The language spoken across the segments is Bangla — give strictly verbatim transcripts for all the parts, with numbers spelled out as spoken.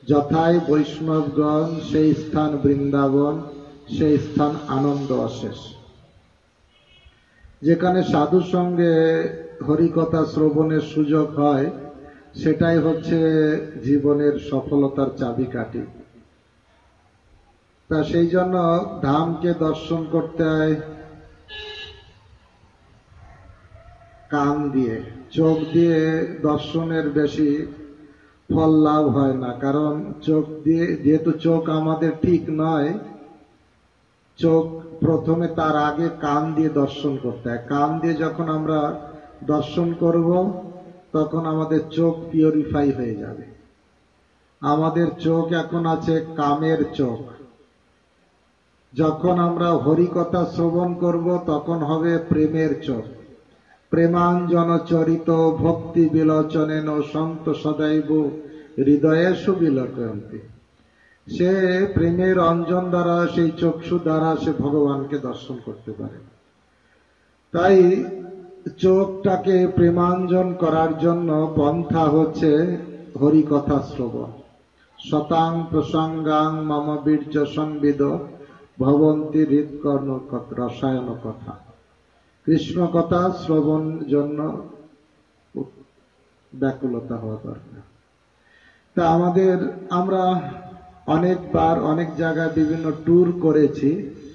যথায় বৈষ্ণবগণ সেই স্থান বৃন্দাবন, সেই স্থান আনন্দ অশেষ। যেখানে সাধু সঙ্গে হরিকথা শ্রবণের সুযোগ হয়, সেটাই হচ্ছে জীবনের সফলতার চাবিকাঠি। তা সেই জন্য ধামকে দর্শন করতে হয় কান দিয়ে, চোখ দিয়ে দর্শনের বেশি ফল লাভ হয় না। কারণ চোখ দিয়ে, যেহেতু চোখ আমাদের ঠিক নয়, চোখ প্রথমে তার আগে কান দিয়ে দর্শন করতে হয়। কান দিয়ে যখন আমরা দর্শন করব, তখন আমাদের চোখ পিউরিফাই হয়ে যাবে। আমাদের চোখ এখন আছে কামের চোখ। যখন আমরা হরিকথা শ্রবণ করব, তখন হবে প্রেমের চোখ। প্রেমাঞ্জন চরিত ভক্তি বিলোচনেন সন্ত সদৈব হৃদয়েষু বিলোকয়ন্তি। সে প্রেমের অঞ্জন দ্বারা, সেই চক্ষু দ্বারা সে ভগবানকে দর্শন করতে পারে। তাই চোখটাকে প্রেমাঞ্জন করার জন্য পন্থা হচ্ছে হরিকথা শ্রবণ। শতাং প্রসঙ্গাং মম বীর্য সংবিদ ভবন্তি হৃৎকর্ণ রসায়ন কথা। কৃষ্ণ কথা শ্রবণ জন্য ব্যাকুলতা হওয়া দরকার। তা আমাদের, আমরা অনেকবার অনেক জায়গায় বিভিন্ন ট্যুর করেছি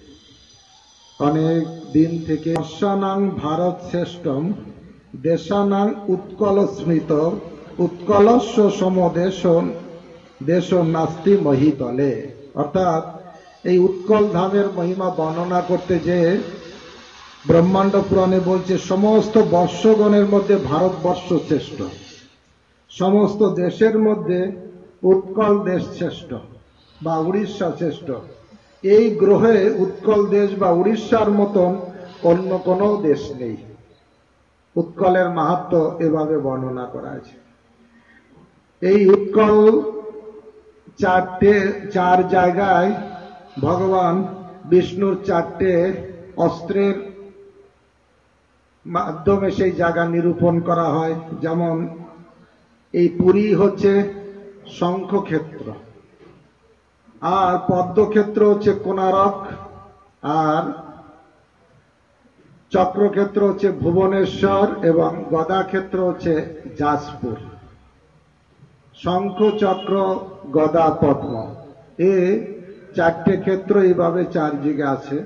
অনেক দিন থেকে। দর্শনাং ভারত শ্রেষ্ঠম দেশানাং উৎকল স্মৃত উৎকলস্য সমদেশ দেশ নাস্তি মহিতলে। অর্থাৎ এই উৎকল ধামের মহিমা বর্ণনা করতে যে ব্রহ্মাণ্ড পুরাণে বলছে সমস্ত বর্ষগণের মধ্যে ভারতবর্ষ শ্রেষ্ঠ, সমস্ত দেশের মধ্যে উৎকল দেশ শ্রেষ্ঠ বা উড়িষ্যা শ্রেষ্ঠ। এই গ্রহে উৎকল দেশ বা উড়িষ্যার মতন অন্য কোনো দেশ নেই। উৎকলের মাহাত্ম্য এভাবে বর্ণনা করা আছে। এই উৎকল চারটে চার জায়গায় ভগবান বিষ্ণুর চারটে অস্ত্রের মাধ্যমে সেই জায়গা নিরূপণ করা হয়। যেমন এই পুরী হচ্ছে শঙ্খক্ষেত্র, আর পদ্মক্ষেত্র হচ্ছে কোণারক, আর চক্রক্ষেত্র হচ্ছে ভুবনেশ্বর, এবং গদাক্ষেত্র হচ্ছে যাজপুর। শঙ্খ, চক্র, গদা, পদ্ম, এ চারটে ক্ষেত্র এইভাবে চার জায়গা আছে।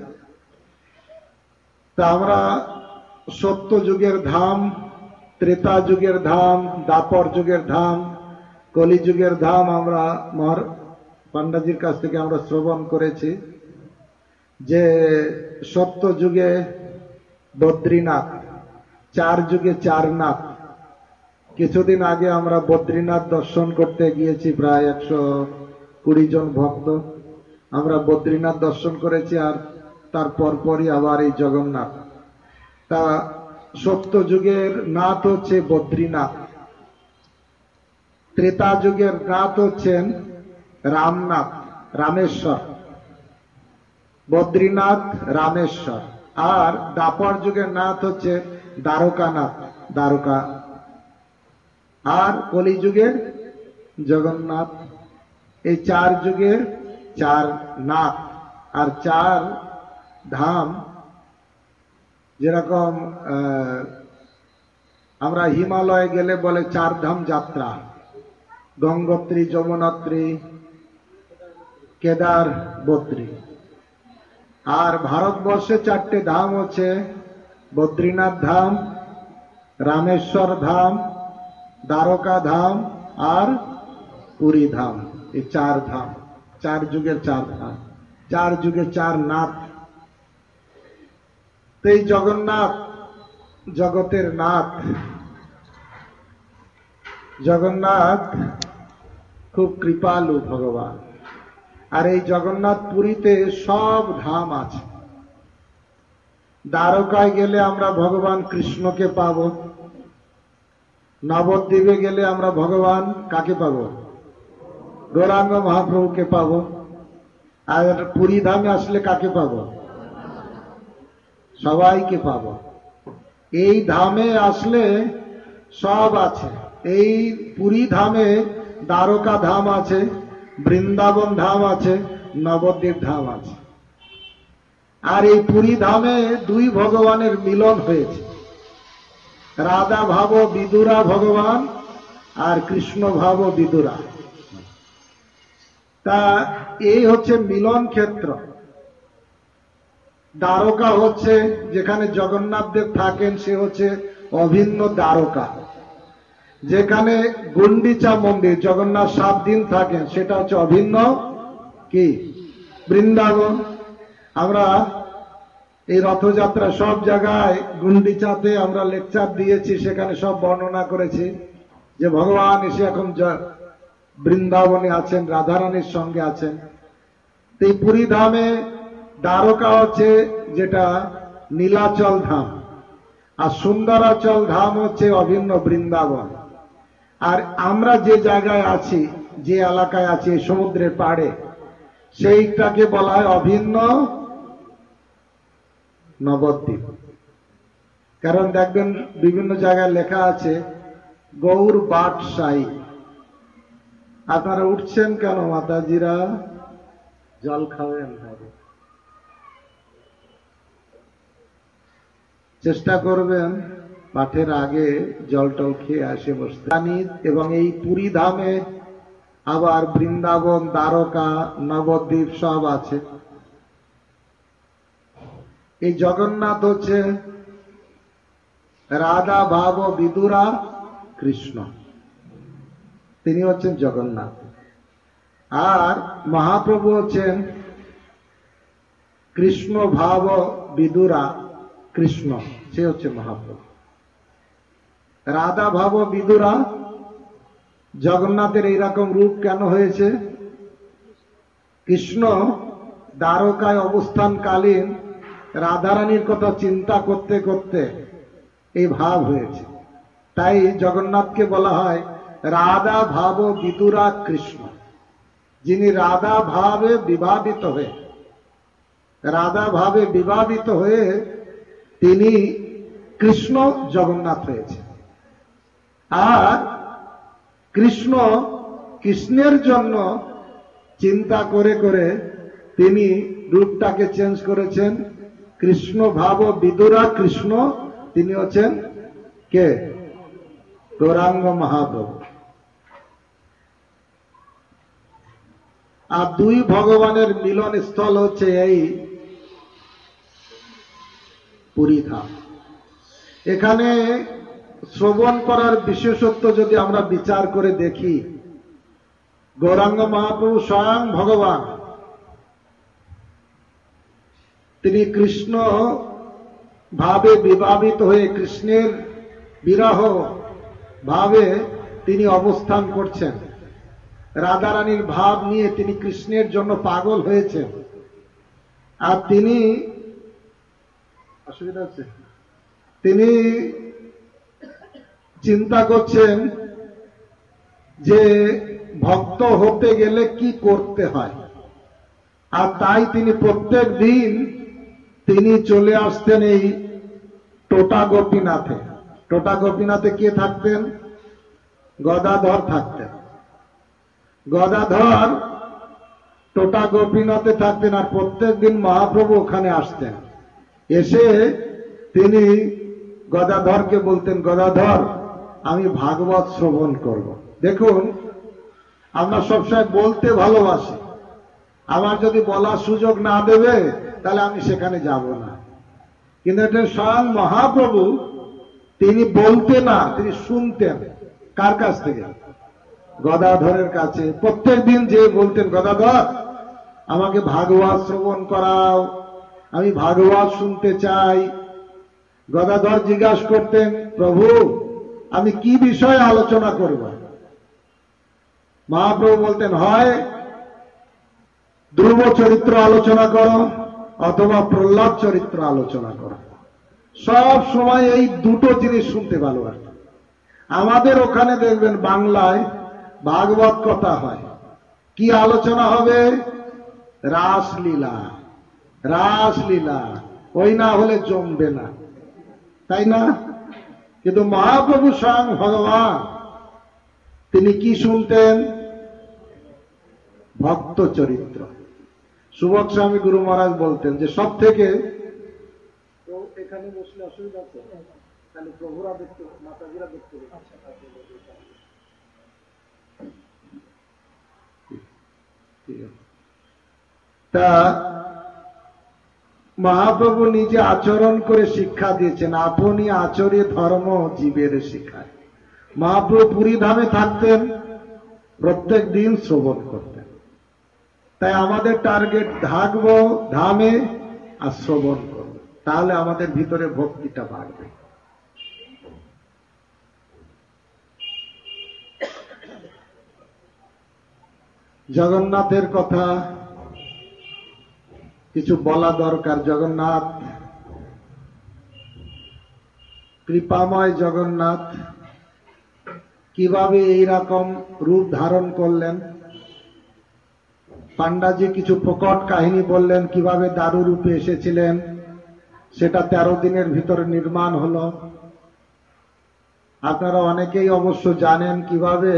তা আমরা সত্য যুগের ধাম, ত্রেতা যুগের ধাম, দাপর যুগের ধাম, কলি যুগের ধাম আমরা মহার পান্ডাজির কাছ থেকে আমরা শ্রবণ করেছি। যে সত্য যুগে বদ্রীনাথ, চার যুগে চারনাথ। কিছুদিন আগে আমরা বদ্রীনাথ দর্শন করতে গিয়েছি, প্রায় একশো কুড়ি জন ভক্ত আমরা বদ্রীনাথ দর্শন করেছি। আর তার পরপরই আবার এই জগন্নাথ। তা সত্য যুগের নাথ হচ্ছে বদ্রীনাথ, ত্রেতা যুগের নাথ হচ্ছেন রামনাথ, রামেশ্বর। বদ্রীনাথ, রামেশ্বর। আর দাপর যুগের নাথ হচ্ছে দ্বারকানাথ, দ্বারকা। আর কলি যুগের জগন্নাথ। এই চার যুগের চার নাথ আর চার ধাম। যেরকম আমরা হিমালয়ে গেলে বলে চার ধাম যাত্রা, গঙ্গোত্রী, যমুনোত্রী, কেদার, বদ্রী। আর ভারতবর্ষে চারটে ধাম হচ্ছে বদ্রীনাথ ধাম, রামেশ্বর ধাম, দ্বারকা ধাম আর পুরী ধাম। এই চার ধাম, চার যুগের চার ধাম, চার যুগে চার নাথ। এই জগন্নাথ জগতের নাথ। জগন্নাথ খুব কৃপালু ভগবান। আর এই জগন্নাথ পুরীতে সব ধাম আছে। দ্বারকায় গেলে আমরা ভগবান কৃষ্ণকে পাব, নবদ্বীপে গেলে আমরা ভগবান কাকে পাব? গৌরাঙ্গ মহাপ্রভুকে পাব। আর পুরী ধামে আসলে কাকে পাব? সবাইকে পাব। এই ধামে আসলে সব আছে। এই পুরী ধামে দ্বারকা ধাম আছে, বৃন্দাবন ধাম আছে, নবদ্বীপ ধাম আছে। আর এই পুরী ধামে দুই ভগবানের মিলন হয়েছে, রাধা ভাব বিদুরা ভগবান আর কৃষ্ণ ভাব বিদুরা। তা এই হচ্ছে মিলন ক্ষেত্র। দ্বারকা হচ্ছে যেখানে জগন্নাথ দেব থাকেন, সে হচ্ছে অভিন্ন দ্বারকা। যেখানে গুন্ডিচা মন্দির জগন্নাথ সাত দিন থাকেন, সেটা হচ্ছে অভিন্ন কি বৃন্দাবন। আমরা এই রথযাত্রা সব জায়গায় গুন্ডিচাতে আমরা লেকচার দিয়েছি, সেখানে সব বর্ণনা করেছি যে ভগবান এসে এখন বৃন্দাবনে আছেন, রাধারানীর সঙ্গে আছেন। এই পুরী ধামে দ্বারকা হচ্ছে যেটা নীলাচল ধাম, আর সুন্দরাচল ধাম হচ্ছে অভিন্ন বৃন্দাবন। আর আমরা যে জায়গায় আছি, যে এলাকায় আছি সমুদ্রের পাড়ে, সেইটাকে বলা হয় অভিন্ন নবদ্বীপ। কারণ দেখবেন বিভিন্ন জায়গায় লেখা আছে গৌর বাটশাহী। আপনারা উঠছেন কেন মাতাজিরা? জল খাবেন, চেষ্টা করবেন পাঠের আগে জল টল খেয়ে আসে বসতে। এবং এই পুরী ধামে আবার বৃন্দাবন, দ্বারকা, নবদ্বীপ সব আছে। এই জগন্নাথ হচ্ছে রাধা ভাব বিদুরা কৃষ্ণ, তিনি হচ্ছেন জগন্নাথ। আর মহাপ্রভু হচ্ছেন কৃষ্ণ ভাব বিদুরা কৃষ্ণ, সে হচ্ছে মহাপ্রভু। রাধা ভাব বিদুরা জগন্নাথের এইরকম রূপ কেন হয়েছে? কৃষ্ণ দ্বারকায় অবস্থানকালীন রাধারানীর কথা চিন্তা করতে করতে এই ভাব হয়েছে। তাই জগন্নাথকে বলা হয় রাধা ভাব বিদুরা কৃষ্ণ, যিনি রাধা ভাবে বিভাবিত হয়ে রাধা ভাবে বিভাবিত হয়ে তিনি কৃষ্ণ জগন্নাথ হয়েছে। আর কৃষ্ণ কৃষ্ণের জন্য চিন্তা করে করে তিনি রূপটাকে চেঞ্জ করেছেন। কৃষ্ণ ভাব বিদুরা কৃষ্ণ, তিনি হচ্ছেন কে? গৌরাঙ্গ মহাপ্রভু। আর দুই ভগবানের মিলন স্থল হচ্ছে এই পুরী ধাম। এখানে শ্রবণ করার বিশেষত্ব যদি আমরা বিচার করে দেখি, গৌরাঙ্গ মহাপ্রভু স্বয়ং ভগবান, তিনি কৃষ্ণ ভাবে বিভাবিত হয়ে কৃষ্ণের বিরহ ভাবে তিনি অবস্থান করছেন। রাধারানীর ভাব নিয়ে তিনি কৃষ্ণের জন্য পাগল হয়েছেন। আর তিনি অসুবিধা হচ্ছে তিনি চিন্তা করছেন যে ভক্ত হতে গেলে কি করতে হয়। আর তাই তিনি প্রত্যেক দিন তিনি চলে আসতেন এই টোটা গোপীনাথে। টোটা গোপীনাথে কে থাকতেন? গদাধর থাকতেন। গদাধর টোটা গোপীনাথে থাকতেন, আর প্রত্যেক দিন মহাপ্রভু ওখানে আসতেন। এসে তিনি গদাধরকে বলতেন, গদাধর আমি ভাগবত শ্রবণ করব। দেখুন, আমরা সবসময় বলতে ভালোবাসি, আমার যদি বলার সুযোগ না দেবে তাহলে আমি সেখানে যাব না। কিন্তু এটা স্বয়ং মহাপ্রভু, তিনি বলতেন না, তিনি শুনতেন। কার কাছ থেকে? গদাধরের কাছে। প্রত্যেক দিন যে বলতেন, গদাধর আমাকে ভাগবত শ্রবণ করাও, আমি ভাগবত শুনতে চাই। গদাধর জিজ্ঞাসা করতেন, প্রভু আমি কি বিষয়ে আলোচনা করব? মহাপ্রভু বলতেন, হয় ধ্রুব চরিত্র আলোচনা করো অথবা প্রহ্লাদ চরিত্র আলোচনা করো। সব সময় এই দুটো জিনিস শুনতে ভালোবাসে। আমাদের ওখানে দেখবেন বাংলায় ভাগবত কথা হয়, কি আলোচনা হবে? রাসলীলা। রাসলীলা ওই না হলে জমবে না, তাই না? কিন্তু মহাপ্রভু স্বয়ং ভগবান, তিনি কি শুনতেন? ভক্ত চরিত্র। সুবক স্বামী গুরু মহারাজ বলতেন যে সব থেকে, এখানে বসলে অসুবিধা আছে, তাহলে প্রভুরা দেখতে, মাতাজিরা দেখতে, তা মহাপ্রভু নিজে আচরণ করে শিক্ষা দিয়েছেন, আপনি আচরে ধর্ম জীবের শিখায়। মহাপ্রভু পুরী ধামে থাকতেন, প্রত্যেক দিন শ্রবণ করতেন। তাই আমাদের টার্গেট থাকব ধামে আর শ্রবণ করব, তাহলে আমাদের ভিতরে ভক্তিটা বাড়বে। জগন্নাথের কথা কিছু বলা দরকার। জগন্নাথ, কৃপাময় জগন্নাথ কিভাবে এইরকম রূপ ধারণ করলেন। পান্ডাজি কিছু প্রকট কাহিনী বললেন, কিভাবে দারু রূপে এসেছিলেন, সেটা তেরো দিনের ভিতরে নির্মাণ হলো। আপনারা অনেকেই অবশ্য জানেন কিভাবে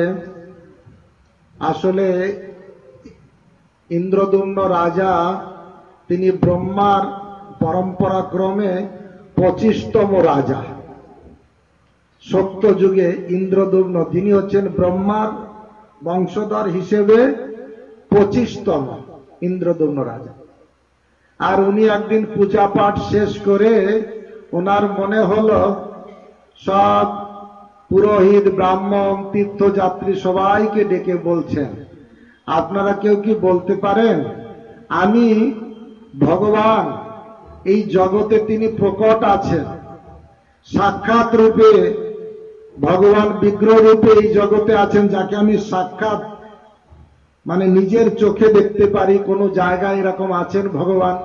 আসলে ইন্দ্রদুম্ন রাজা, তিনি ব্রহ্মার পরম্পরাক্রমে পঁচিশতম রাজা। সত্য যুগে ইন্দ্রদুম্ন, তিনি হচ্ছেন ব্রহ্মার বংশধর হিসেবে পঁচিশতম ইন্দ্রদুম্ন রাজা। আর উনি একদিন পূজা পাঠ শেষ করে ওনার মনে হলো সব পুরোহিত, ব্রাহ্মণ, তীর্থযাত্রী সবাইকে ডেকে বলছেন, আপনারা কেউ কি বলতে পারেন আমি ভগবান, এই জগতে তিনি প্রকট আছেন, সাক্ষাৎ রূপে ভগবান বিগ্রহ রূপে এই জগতে আছেন, যাকে আমি সাক্ষাৎ মানে নিজের চোখে দেখতে পারি, কোন জায়গায় এরকম আছেন ভগবান?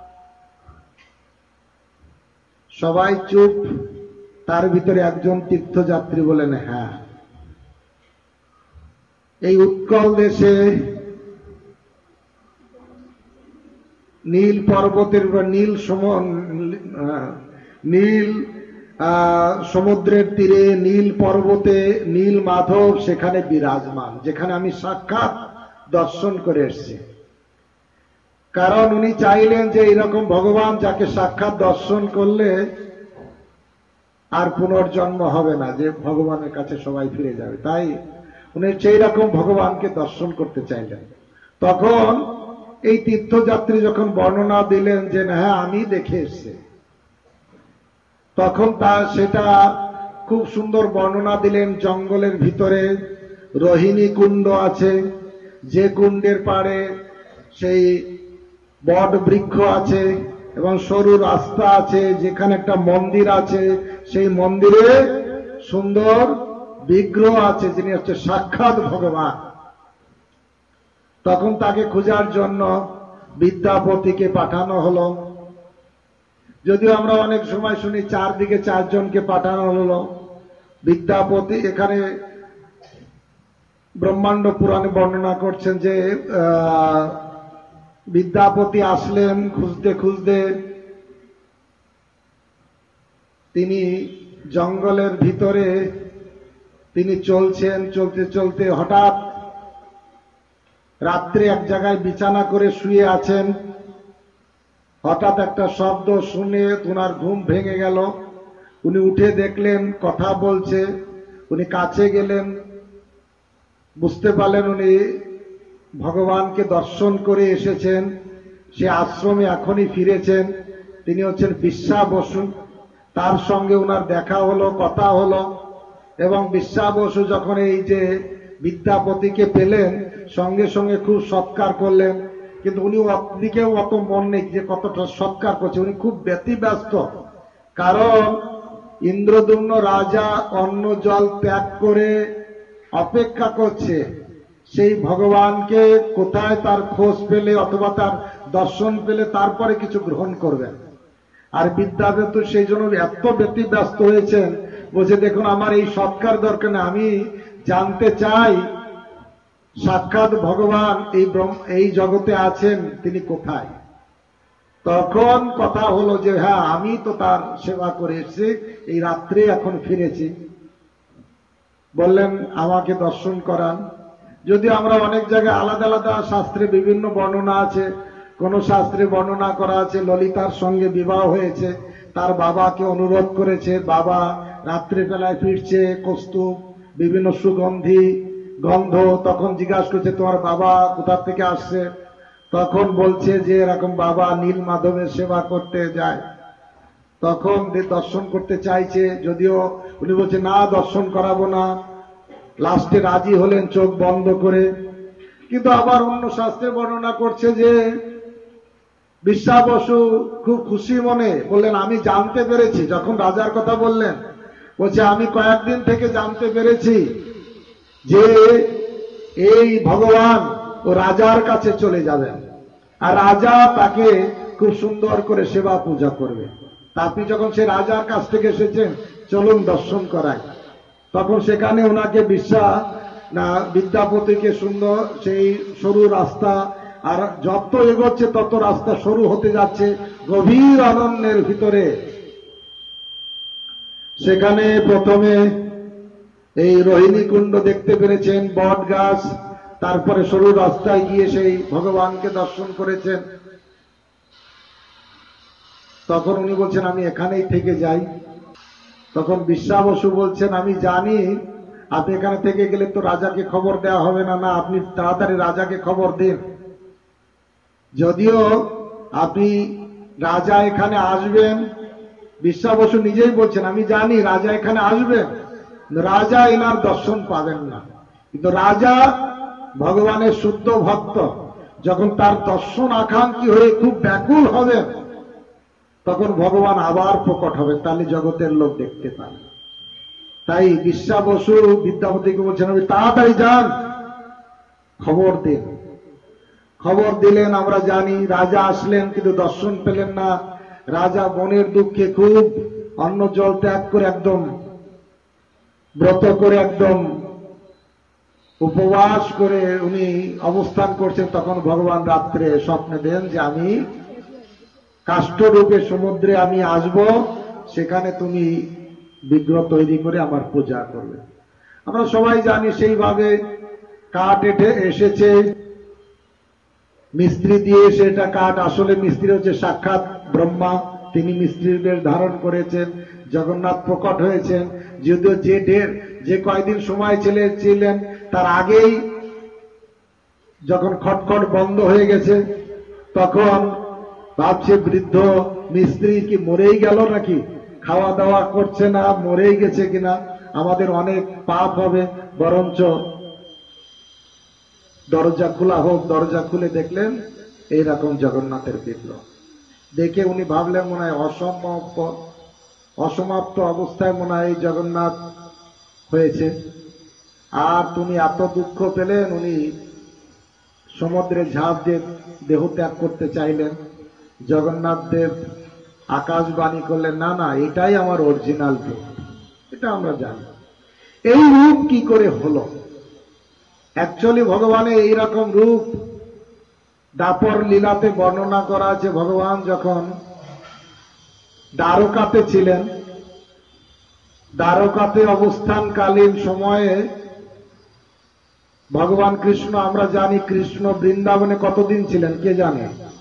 সবাই চুপ। তার ভিতরে একজন তীর্থযাত্রী বলেন, হ্যাঁ, এই উৎকল দেশে নীল পর্বতের বা নীল সম নীল সমুদ্রের তীরে নীল পর্বতে নীল মাধব সেখানে বিরাজমান, যেখানে আমি সাক্ষাৎ দর্শন করে এসেছি। কারণ উনি চাইলেন যে এইরকম ভগবান যাকে সাক্ষাৎ দর্শন করলে আর পুনর্জন্ম হবে না, যে ভগবানের কাছে সবাই ফিরে যাবে, তাই উনি সেই রকম ভগবানকে দর্শন করতে চাইলেন। তখন এই তীর্থযাত্রী যখন বর্ণনা দিলেন যে হ্যাঁ আমি দেখে এসেছি, তখন তা সেটা খুব সুন্দর বর্ণনা দিলেন। জঙ্গলের ভিতরে রোহিণী কুণ্ড আছে, যে কুণ্ডের পাড়ে সেই বট বৃক্ষ আছে এবং সরু রাস্তা আছে, যেখানে একটা মন্দির আছে, সেই মন্দিরে সুন্দর বিগ্রহ আছে, যিনি হচ্ছে সাক্ষাৎ ভগবান। তখন তাকে খোঁজার জন্য বিদ্যাপতিকে পাঠানো হলো। যদিও আমরা অনেক সময় শুনি চারদিকে চারজনকে পাঠানো হলো। বিদ্যাপতি, এখানে ব্রহ্মাণ্ড পুরাণে বর্ণনা করছেন যে বিদ্যাপতি আসলেন খুঁজতে খুঁজতে, তিনি জঙ্গলের ভিতরে তিনি চলছেন, চলতে চলতে হঠাৎ রাত্রে এক জায়গায় বিছানা করে শুয়ে আছেন, হঠাৎ একটা শব্দ শুনে ওনার ঘুম ভেঙে গেল। উনি উঠে দেখলেন কথা বলছে। উনি কাছে গেলেন, বুঝতে পারলেন উনি ভগবানকে দর্শন করে এসেছেন, সে আশ্রমে এখনই ফিরেছেন। তিনি হচ্ছেন বিশ্বা বসু। তার সঙ্গে ওনার দেখা হলো, কথা হলো, এবং বিশ্বা বসু যখন এই যে বিদ্যাপতিকে পেলেন, সঙ্গে সঙ্গে খুব সৎকার করলেন। কিন্তু উনি দিকেও অত মন নেই যে কতটা সৎকার করছে, উনি খুব ব্যতিব্যস্ত। কারণ ইন্দ্রদুম্ন রাজা অন্ন জল ত্যাগ করে অপেক্ষা করছে সেই ভগবানকে কোথায় তার খোঁজ পেলে অথবা তার দর্শন পেলে তারপরে কিছু গ্রহণ করবেন। আর বিদ্যাপতি সেই জন্য এত ব্যতিব্যস্ত হয়েছেন, বলছে দেখুন আমার এই সৎকার দরকার না, আমি জানতে চাই সাক্ষাৎ ভগবান এই এই জগতে আছেন, তিনি কোথায়। তখন কথা হলো যে হ্যাঁ আমি তো তার সেবা করে এসেছি, এই রাত্রে এখন ফিরেছি। বললেন আমাকে দর্শন করান। যদি আমরা অনেক জায়গায় আলাদা আলাদা শাস্ত্রে বিভিন্ন বর্ণনা আছে, কোন শাস্ত্রে বর্ণনা করা আছে ললিতার সঙ্গে বিবাহ হয়েছে, তার বাবাকে অনুরোধ করেছে, বাবা রাত্রিবেলায় ফিরছে, কস্তুভ বিভিন্ন সুগন্ধি গন্ধ, তখন জিজ্ঞাসা করছে তোমার বাবা কোথা থেকে আসছে, তখন বলছে যে এরকম বাবা নীল মাধবের সেবা করতে যায়, তখন দর্শন করতে চাইছে, যদিও উনি বলছে না দর্শন করাবো না, লাস্টে রাজি হলেন চোখ বন্ধ করে। কিন্তু আবার অন্য শাস্ত্রে বর্ণনা করছে যে বিশ্বা বসু খুব খুশি মনে বললেন আমি জানতে পেরেছি, যখন রাজার কথা বললেন বলছে আমি কয়েকদিন থেকে জানতে পেরেছি যে এই ভগবান ও রাজার কাছে চলে যাবেন আর রাজা তাকে খুব সুন্দর করে সেবা পূজা করবে। তা আপনি যখন সে রাজার কাছ থেকে এসেছেন চলুন দর্শন করায়, তখন সেখানে ওনাকে বিশ্বা না বিদ্যাপতিকে সুন্দর সেই সরু রাস্তা, আর যত এগোচ্ছে তত রাস্তা সরু হতে যাচ্ছে গভীর অরণ্যের ভিতরে। সেখানে প্রথমে এই রোহিণী কুণ্ড দেখতে পেরেছেন, বট গাছ, তারপরে সরু রাস্তায় গিয়ে সেই ভগবানকে দর্শন করেছেন। তখন উনি বলছেন আমি এখানেই থেকে যাই। তখন বিশ্বা বসু বলছেন আমি জানি আপনি এখানে থেকে গেলে তো রাজাকে খবর দেওয়া হবে না, না আপনি তাড়াতাড়ি রাজাকে খবর দিন। যদিও আপনি রাজা এখানে আসবেন, বিশ্বা বসু নিজেই বলছেন আমি জানি রাজা এখানে আসবেন, রাজা এনার দর্শন পাবেন না, কিন্তু রাজা ভগবানের শুদ্ধ ভক্ত, যখন তার দর্শন আকাঙ্ক্ষী হয়ে খুব ব্যাকুল হবেন তখন ভগবান আবার প্রকট হবে, তাহলে জগতের লোক দেখতে পাবে। তাই বিশ্বা বসু বিদ্যাপতিকে বলছেন আমি তাড়াতাড়ি যান, খবর দিন। খবর দিলেন, আমরা জানি রাজা আসলেন কিন্তু দর্শন পেলেন না। রাজা মনের দুঃখে খুব অন্ন জল ত্যাগ করে একদম ব্রত করে একদম উপবাস করে উনি অবস্থান করছেন। তখন ভগবান রাত্রে স্বপ্নে দেন যে আমি কাষ্ঠরূপে সমুদ্রে আমি আসব, সেখানে তুমি বিগ্রহ তৈরি করে আমার পূজা করবে। আমরা সবাই জানি সেইভাবে কাঠ এঠে এসেছে, মিস্ত্রি দিয়ে সেটা কাঠ, আসলে মিস্ত্রি হচ্ছে সাক্ষাৎ ব্রহ্মা, তিনি মিস্ত্রির বেশ ধারণ করেছেন, জগন্নাথ প্রকট হয়েছেন। যদিও যে ঢের যে কয়দিন সময় ছিলেন তার আগেই যখন খটখট বন্ধ হয়ে গেছে তখন ভাবছে বৃদ্ধ মিস্ত্রি কি মরেই গেল নাকি, খাওয়া দাওয়া করছে না, মরেই গেছে কিনা, আমাদের অনেক পাপ হবে, বরঞ্চ দরজা খোলা হোক। দরজা খুলে দেখলেন এইরকম জগন্নাথের বিগ্রহ। দেখে উনি ভাবলেন মনে হয় অসমাপ্ত অসমাপ্ত অবস্থায় মনে হয় এই জগন্নাথ হয়েছে। আর তুমি এত দুঃখ পেলেন, উনি সমুদ্রে ঝাঁপ দিয়ে দেহ ত্যাগ করতে চাইলেন। জগন্নাথ দেব আকাশবাণী করলেন না না এটাই আমার অরিজিনাল রূপ, এটা আমরা জানি। এই রূপ কি করে হলো? অ্যাকচুয়ালি ভগবানের এইরকম রূপ দাপর লীলাতে বর্ণনা করা আছে। ভগবান যখন দ্বারকাতে ছিলেন, দ্বারকাতে অবস্থানকালীন সময়ে ভগবান কৃষ্ণ, আমরা জানি কৃষ্ণ বৃন্দাবনে কতদিন ছিলেন কে জানে?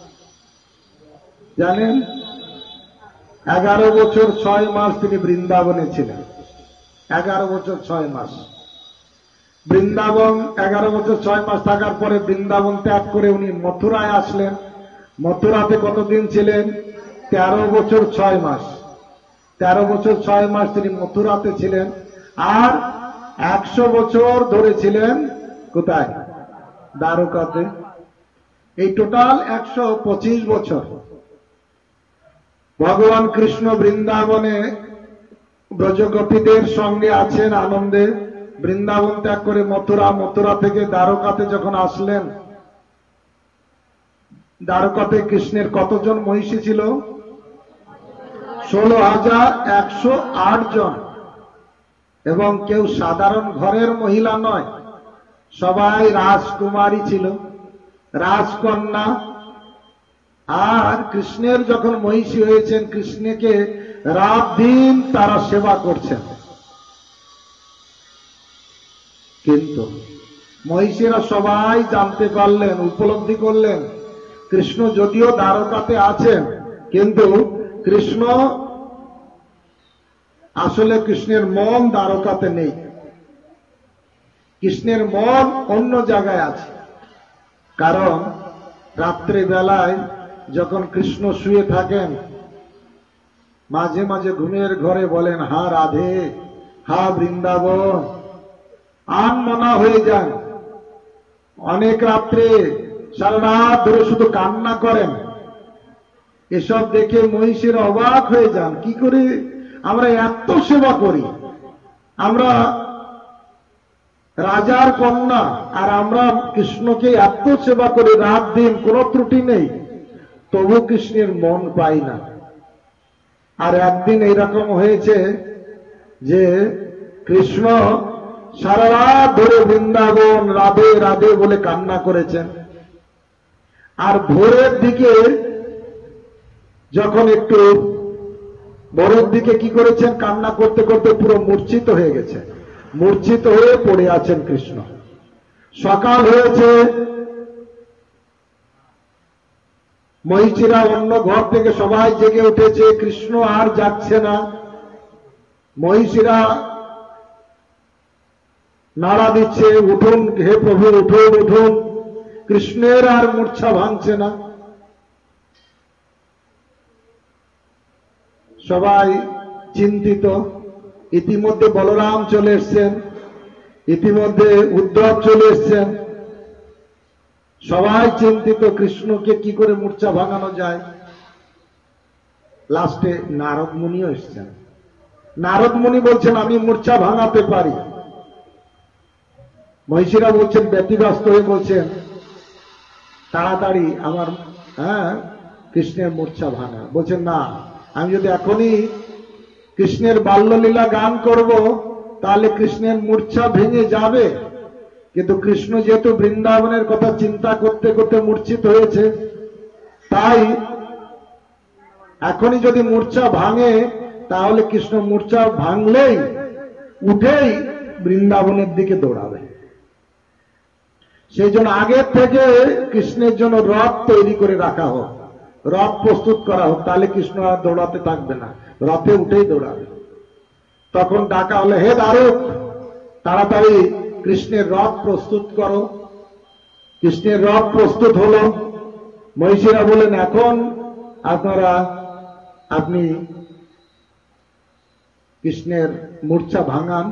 জানেন? এগারো বছর ছয় মাস তিনি বৃন্দাবনে ছিলেন। এগারো বছর ছয় মাস বৃন্দাবন, এগারো বছর ছয় মাস থাকার পরে বৃন্দাবন ত্যাগ করে উনি মথুরায় আসলেন। মথুরাতে কতদিন ছিলেন? তেরো বছর ছয় মাস। তেরো বছর ছয় মাস তিনি মথুরাতে ছিলেন। আর একশো বছর ধরে ছিলেন কোথায়? দ্বারকাতে। এই টোটাল একশো পঁচিশ বছর ভগবান কৃষ্ণ বৃন্দাবনে ব্রজগোপীদের সঙ্গে আছেন আনন্দে। বৃন্দাবন ত্যাগ করে মথুরা, মথুরা থেকে দ্বারকাতে যখন আসলেন, দ্বারকাতে কৃষ্ণের কতজন মহিষী ছিল? ষোলো হাজার একশো আট জন। এবং কেউ সাধারণ ঘরের মহিলা নয়, সবাই রাজকুমারী ছিল, রাজকন্যা। আর কৃষ্ণের যখন মহিষী হয়েছেন, কৃষ্ণকে রাত দিন তারা সেবা করছেন। কিন্তু মহিষীরা সবাই জানতে পারলেন, উপলব্ধি করলেন কৃষ্ণ যদিও দ্বারকাতে আছেন, কিন্তু কৃষ্ণ আসলে কৃষ্ণের মন দ্বারকাতে নেই, কৃষ্ণের মন অন্য জায়গায় আছে। কারণ রাত্রে বেলায় যখন কৃষ্ণ শুয়ে থাকেন, মাঝে মাঝে ঘুমের ঘরে বলেন, হা রাধে, হা বৃন্দাবন, আনমনা হয়ে যান। অনেক রাত্রে সারা রাত ধরে শুধু কান্না করেন। এসব দেখে মহিষীরা অবাক হয়ে যান, কি করে আমরা এত সেবা করি, আমরা রাজার কন্যা, আর আমরা কৃষ্ণকে এত সেবা করি রাত দিন, কোনো ত্রুটি নেই, তবু কৃষ্ণের মন পাই না। আর একদিন এইরকম হয়েছে যে কৃষ্ণ সারা রাত ধরে বৃন্দাবন রাধে রাধে বলে কান্না করেছেন। আর ভোরের দিকে যখন একটু ভোরের দিকে কি করেছেন, কান্না করতে করতে পুরো মূর্ছিত হয়ে গেছে, মূর্ছিত হয়ে পড়ে আছেন কৃষ্ণ। সকাল হয়েছে, মহিষীরা অন্য ঘর থেকে সবাই জেগে উঠেছে, কৃষ্ণ আর যাচ্ছে না। মহিষীরা নাড়া দিচ্ছে, উঠুন হে প্রভু, উঠুন উঠুন। কৃষ্ণের আর মূর্ছা ভাঙছে না। সবাই চিন্তিত। ইতিমধ্যে বলরাম চলে এসছেন, ইতিমধ্যে উদ্ধব চলে এসছেন। সবাই চিন্তিত কৃষ্ণকে কি করে মূর্ছা ভাঙানো যায়। লাস্টে নারদ মুনিও এসছেন। নারদ মুনি বলছেন, আমি মূর্ছা ভাঙাতে পারি। মহিষীরা বলছেন, ব্যতিব্যস্ত হয়ে বলছেন, তাড়াতাড়ি আমার হ্যাঁ কৃষ্ণের মূর্ছা ভাঙা। বলছেন, না, আমি যদি এখনই কৃষ্ণের বাল্যলীলা গান করব তাহলে কৃষ্ণের মূর্ছা ভেঙে যাবে। কিন্তু কৃষ্ণ যেহেতু বৃন্দাবনের কথা চিন্তা করতে করতে মূর্ছিত হয়েছে, তাই এখনই যদি মূর্ছা ভাঙে তাহলে কৃষ্ণ মূর্ছা ভাঙলেই উঠেই বৃন্দাবনের দিকে দৌড়াবে। সেই জন্য আগের থেকে কৃষ্ণের জন্য রথ তৈরি করে রাখা হোক, রথ প্রস্তুত করা হোক, তাহলে কৃষ্ণ আর দৌড়াতে থাকবে না, রথে উঠেই দৌড়াবে। তখন ডাকা হলে, হে দারুক, তাড়াতাড়ি কৃষ্ণের রথ প্রস্তুত করো। কৃষ্ণের রথ প্রস্তুত হলো। মহিষীরা বলেন, এখন আপনারা আপনি কৃষ্ণের মূর্ছা ভাঙান।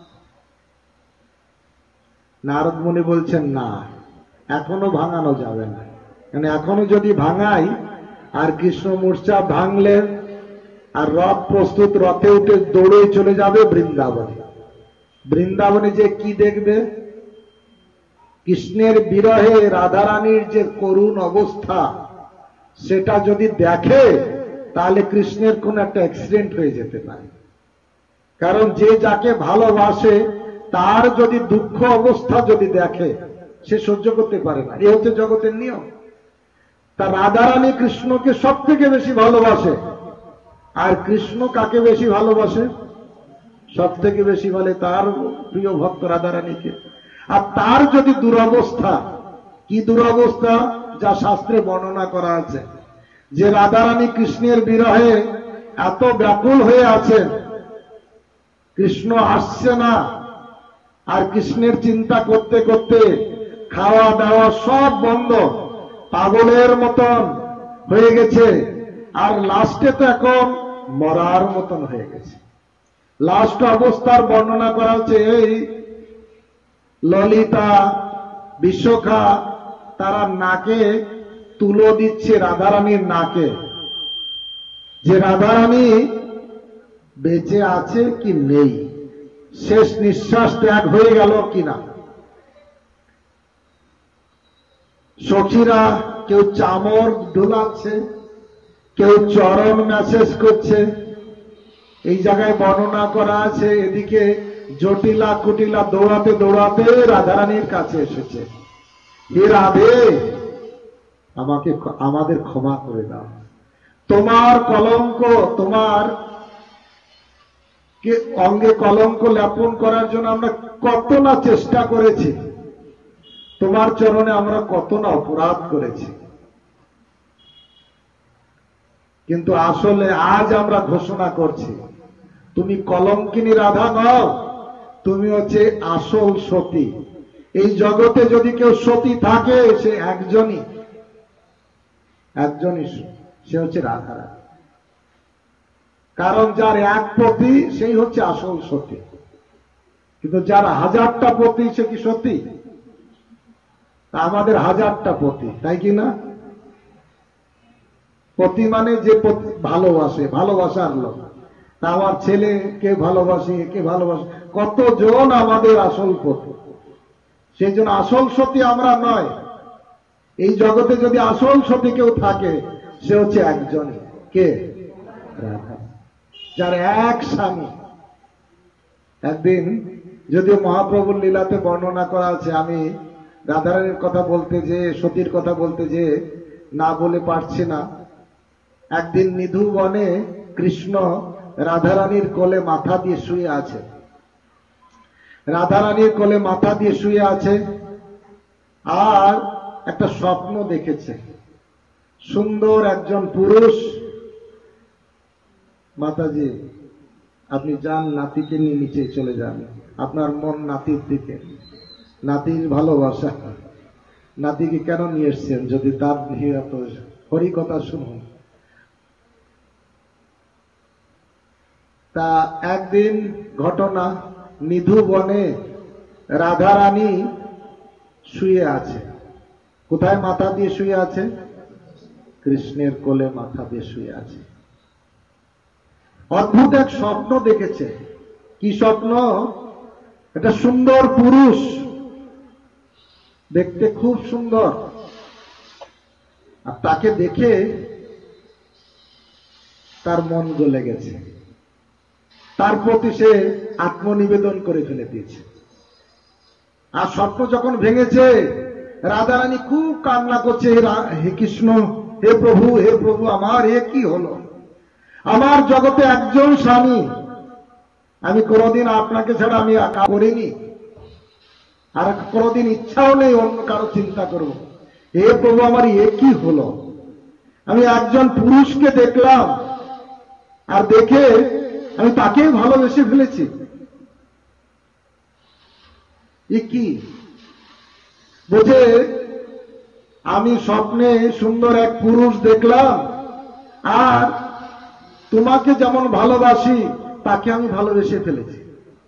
নারদ মুনি বলছেন, না, এখনো ভাঙানো যাবে না, মানে এখনো যদি ভাঙাই আর কৃষ্ণ মূর্ছা ভাঙলে আর রথ প্রস্তুত, রথে উঠে দৌড়ে চলে যাবে বৃন্দাবনে। বৃন্দাবনে যে কি দেখবে, কৃষ্ণের বিরহে রাধারানীর যে করুণ অবস্থা, সেটা যদি দেখে তাহলে কৃষ্ণের কোন একটা অ্যাক্সিডেন্ট হয়ে যেতে পারে। কারণ যে যাকে ভালোবাসে তার যদি দুঃখ অবস্থা যদি দেখে, সে সহ্য করতে পারে না। এই হচ্ছে জগতের নিয়ম। তা রাধারানী কৃষ্ণকে সব থেকে বেশি ভালোবাসে। আর কৃষ্ণ কাকে বেশি ভালোবাসে? সব থেকে বেশি বলে তার প্রিয় ভক্ত রাধারানীকে। আর তার যদি দুরবস্থা, কি দুরবস্থা, যা শাস্ত্রে বর্ণনা করা আছে, যে রাধারানী কৃষ্ণের বিরহে এত ব্যাকুল হয়ে আছেন, কৃষ্ণ আসছে না, আর কৃষ্ণের চিন্তা করতে করতে খাওয়া দাওয়া সব বন্ধ, পাগলের মতন হয়ে গেছে। আর লাস্টে তো এখন মরার মতন হয়ে গেছে। লাস্ট অবস্থার বর্ণনা করা হচ্ছে, এই ললিতা, বিশ্বখা, তারা নাকে তুলো দিচ্ছে রাধারানীর নাকে, যে রাধারানী বেঁচে আছে কি নেই, শেষ নিঃশ্বাস ত্যাগ হয়ে গেল কিনা। সখীরা কেউ চামর ঢোলাচ্ছে, কেউ চরণ মেসেজ করছে। এই জায়গায় বর্ণনা করা আছে, এদিকে জটিলা কুটিলা দৌড়াতে দৌড়াতে রাধারানীর কাছে এসেছে, হে রাধে, আমাকে আমাদের ক্ষমা করে দাও, তোমার কলঙ্ক, তোমার অঙ্গে কলঙ্ক লেপন করার জন্য আমরা কত না চেষ্টা করেছি, তোমার চরণে আমরা কত না অপরাধ করেছি, কিন্তু আসলে আজ আমরা ঘোষণা করছি তুমি কলঙ্কিনী রাধা নও, তুমি হচ্ছে আসল সতী। এই জগতে যদি কেউ সতী থাকে সে একজনই, একজনই, সে হচ্ছে রাধারানী। কারণ যার এক পতি সেই হচ্ছে আসল সতী, কিন্তু যার হাজারটা পতি সে কি সতী? আমাদের হাজারটা পতি, তাই কি না? পতি মানে যে ভালোবাসে, ভালোবাসার লোক। তা আমার ছেলে কে ভালোবাসে, কে ভালোবাসে, কতজন আমাদের আসল পতি। সেই জন্য আসল সতী আমরা নয়। এই জগতে যদি আসল সতী কেউ থাকে সে হচ্ছে একজনই, কে? রাধা, যার এক স্বামী। একদিন যদিও মহাপ্রভুর লীলাতে বর্ণনা করা আছে, আমি রাধারানীর কথা বলতে যে, সতীর কথা বলতে যে না বলে পারছি না। একদিন নিধু বনে কৃষ্ণ রাধারানীর কোলে মাথা দিয়ে শুয়ে আছে, রাধারানীর কোলে মাথা দিয়ে শুয়ে আছে, আর একটা স্বপ্ন দেখেছে। সুন্দর একজন পুরুষ, মাতাজি আপনি যান, নাতিকে নিয়ে নিচে চলে যান, আপনার মন নাতির দিকে, নাতির ভালোবাসা। নাতিকে কেন নিয়ে এসছেন যদি তার হরি কথা শুনুন। তা একদিন ঘটনা, নিধু বনে রাধারানী শুয়ে আছে। কোথায় মাথা দিয়ে শুয়ে আছে? কৃষ্ণের কোলে মাথা দিয়ে শুয়ে আছে। অদ্ভুত এক স্বপ্ন দেখেছে। কি স্বপ্ন? একটা সুন্দর পুরুষ, দেখতে খুব সুন্দর, আর তাকে দেখে তার মন গলে গেছে, তার প্রতি সে আত্মনিবেদন করে ফেলে দিয়েছে। আর স্বপ্ন যখন ভেঙেছে, রাধারানী খুব কান্না করছে, হে কৃষ্ণ, হে প্রভু, হে প্রভু, আমার এ কি হলো? আমার জগতে একজন স্বামী, আমি কোনদিন আপনাকে ছাড়া আমি করিনি, আর কোনদিন ইচ্ছাও নেই অন্য কারো চিন্তা করব। হে প্রভু, আমার এ কি হলো? আমি একজন পুরুষকে দেখলাম, আর দেখে আমি তাকে ভালোবেসে ফেলেছি। এ কি? বুঝে আমি স্বপ্নে সুন্দর এক পুরুষ দেখলাম, আর তোমাকে যেমন ভালোবাসি তাকে আমি ভালোবেসে ফেলেছি।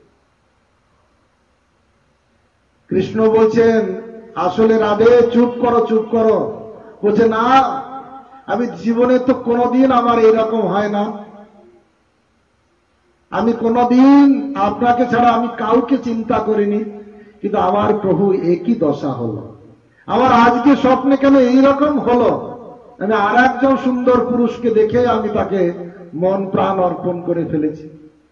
কৃষ্ণ বলছেন, আসলে রাধে চুপ করো, চুপ করো। বলছে না, আমি জীবনে তো কোনোদিন আমার এরকম হয় না, আমি কোনোদিন আপনাকে ছাড়া আমি কাউকে চিন্তা করিনি, কিন্তু আমার প্রভু একই দশা হলো। আমার আজকে স্বপ্নে কেন এইরকম হলো? আমি আর একজন সুন্দর পুরুষকে দেখে আমি তাকে মন প্রাণ অর্পণ করে ফেলেছি।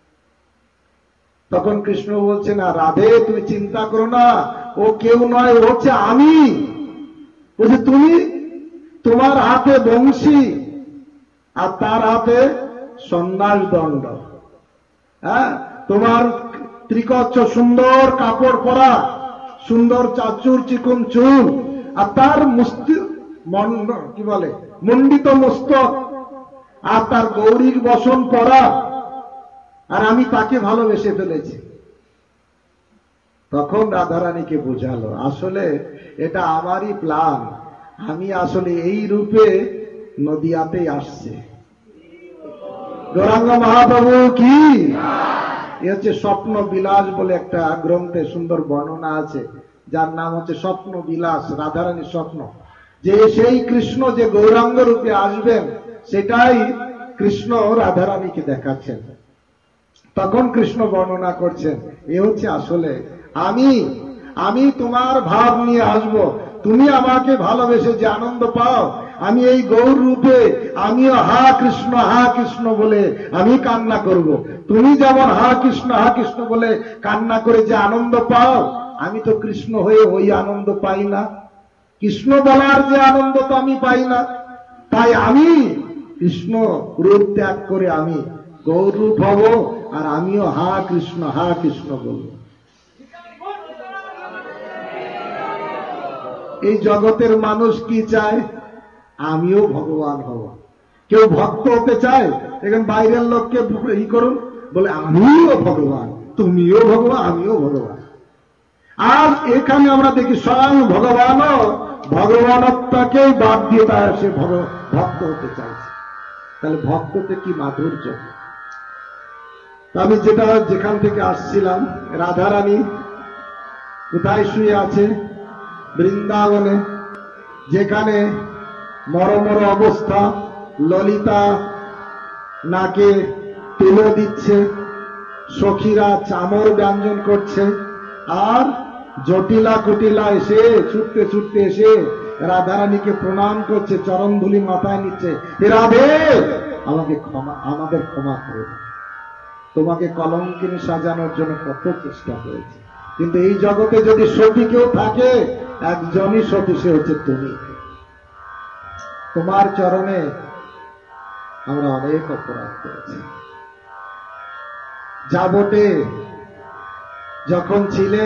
তখন কৃষ্ণ বলছে, না রাধে, তুমি চিন্তা করো না, ও কেউ নয়, ও হচ্ছে আমি। বলছে তুমি? তোমার হাতে বংশী আর তার হাতে সন্ন্যাস দণ্ড, হ্যাঁ, তোমার ত্রিকচ্ছ সুন্দর কাপড় পরা, সুন্দর চাচুর চিকুন চুল, আর তার মুস্তি মন্ড কি বলে মণ্ডিত মস্তক, আর তার গৌরীর বসন পরা, আর আমি তাকে ভালোবেসে ফেলেছি। তখন রাধারানীকে বোঝালো, আসলে এটা আমারই প্ল্যান, আমি আসলে এই রূপে নদিয়াতেই আসছে। গৌরাঙ্গ মহাপ্রভু কি? এ হচ্ছে স্বপ্ন বিলাস বলে একটা গ্রন্থে সুন্দর বর্ণনা আছে, যার নাম হচ্ছে স্বপ্ন বিলাস, রাধারানীর স্বপ্ন, যে সেই কৃষ্ণ যে গৌরাঙ্গ রূপে আসবেন সেটাই কৃষ্ণ রাধারানীকে দেখাচ্ছেন। তখন কৃষ্ণ বর্ণনা করছেন, এ হচ্ছে আসলে আমি, আমি তোমার ভাব নিয়ে আসব, তুমি আমাকে ভালোবেসে যে আনন্দ পাও, আমি এই গৌর রূপে আমিও হা কৃষ্ণ হা কৃষ্ণ বলে আমি কান্না করব। তুমি যেমন হা কৃষ্ণ হা কৃষ্ণ বলে কান্না করে যে আনন্দ পাও, আমি তো কৃষ্ণ হয়ে ওই আনন্দ পাই না, কৃষ্ণ বলার যে আনন্দ তো আমি পাই না। তাই আমি কৃষ্ণ রূপ ত্যাগ করে আমি গৌর রূপ হব, আর আমিও হা কৃষ্ণ হা কৃষ্ণ বলব। এই জগতের মানুষ কি চায়? আমিও ভগবান হব। কেউ ভক্ত হতে চায়? এখন বাইরের লোককে ই করুন, বলে আমিও ভগবান, তুমিও ভগবান, আমিও ভগবান। আর এখানে আমরা দেখি স্বয়ং ভগবানও ভগবানত্বকেই বাদ দিয়ে তার সে ভক্ত হতে চাইছে। তাহলে ভক্ততে কি মাধুর্য! আমি যেটা যেখান থেকে আসছিলাম, রাধারানী কোথায় শুয়ে আছে? বৃন্দাবনে, যেখানে মরমর অবস্থা, ললিতা নাকে তুলো দিচ্ছে, সখীরা চামর ব্যঞ্জন করছে, আর জটিলা কুটিলা এসে ছুটতে ছুটতে এসে রাধারানীকে প্রণাম করছে, চরণ ধুলি মাথায় নিচ্ছে, হে রাধে আমাকে ক্ষমা, আমাদের ক্ষমা করে দাও, তোমাকে কলঙ্কিনী সাজানোর জন্য কত চেষ্টা করেছে। কিন্তু এই জগতে যদি সতী কেউ থাকে, একজনই সতী, সে হচ্ছে তুমি। তোমার চরণে আমরা অনেক অপরাধ করেছি। যাবটে যখন ছিলে,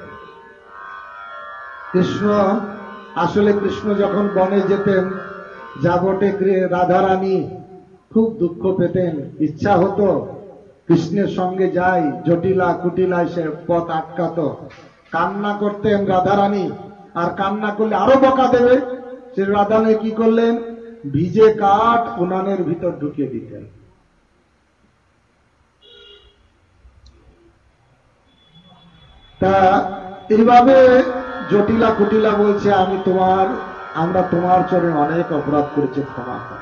কৃষ্ণ আসলে কৃষ্ণ যখন বনে যেতেন, যাবটে রাধারানী খুব দুঃখ পেতেন, ইচ্ছা হতো কৃষ্ণের সঙ্গে যাই, জটিলা কুটিলা এসে পথ আটকাত, কান্না করতেন রাধারানী, আর কান্না করলে আরো বকা দেবে। সে রাধারানী কি করলেন? ভিজে কাঠ উনানের ভিতর ঢুকিয়ে দিতেন। তা এইভাবে জটিলা কুটিলা বলছে, আমি তোমার, আমরা তোমার চরণে অনেক অপরাধ করেছি, ক্ষমা কর।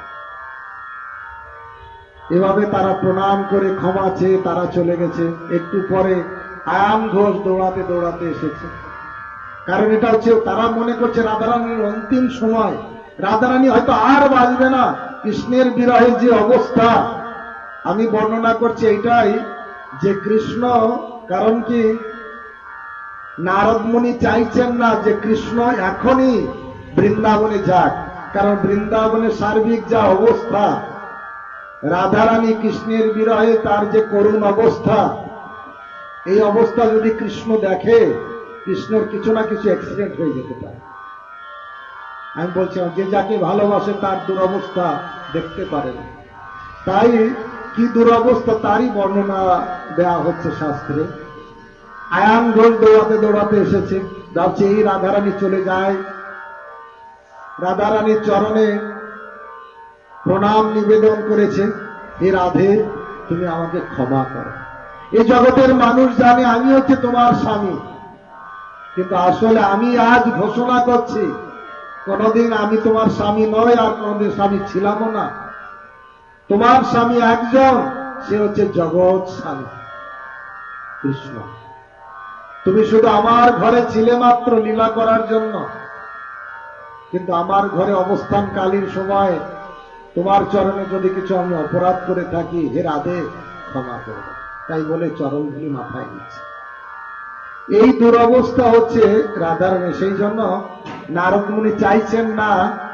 এভাবে তারা প্রণাম করে ক্ষমা চেয়ে তারা চলে গেছে। একটু পরে আয়ান ঘোষ দৌড়াতে দৌড়াতে এসেছে। কারণ এটা হচ্ছে, তারা মনে করছে রাধারানীর অন্তিম সময়, রাধারানী হয়তো আর বাঁচবে না। কৃষ্ণের বিরহে যে অবস্থা আমি বর্ণনা করছি এইটাই, যে কৃষ্ণ, কারণ কি নারদ মুনি চাইছেন না যে কৃষ্ণ এখনই বৃন্দাবনে যাক, কারণ বৃন্দাবনের সার্বিক যা অবস্থা, রাধারানী কৃষ্ণের বিরহে তার যে করুণ অবস্থা, এই অবস্থা যদি কৃষ্ণ দেখে, কৃষ্ণের কিছু না কিছু অ্যাক্সিডেন্ট হয়ে যেতে পারে। আমি বলছিলাম যে যাকে ভালোবাসে তার দুরবস্থা দেখতে পারে না, তাই কি দুরবস্থা তারই বর্ণনা দেওয়া হচ্ছে শাস্ত্রে। আয়ান ঘোষ দৌড়াতে দৌড়াতে এসেছে, ভাবছে এই রাধারানী চলে যায়, রাধারানীর চরণে প্রণাম নিবেদন করেছে, হে রাধে তুমি আমাকে ক্ষমা করো। এই জগতের মানুষ জানে আমি হচ্ছে তোমার স্বামী, কিন্তু আসলে আমি আজ ঘোষণা করছি, কোনদিন আমি তোমার স্বামী নয়, আর কোনদিন স্বামী ছিলামও না। তোমার স্বামী একজন, সে হচ্ছে জগৎ স্বামী কৃষ্ণ। তুমি শুধু আমার ঘরে ছিলে মাত্র লীলা করার জন্য, কিন্তু আমার ঘরে অবস্থানকালীন সময় তোমার চরণে যদি কিছু আমি অপরাধ করে থাকি, হে রাধে ক্ষমা করবে। তাই বলে চরণ ধুলি মাথায় নিচ্ছে। এই দুরবস্থা হচ্ছে রাধারানী। সেই জন্য নারদ মুনি চাইছেন না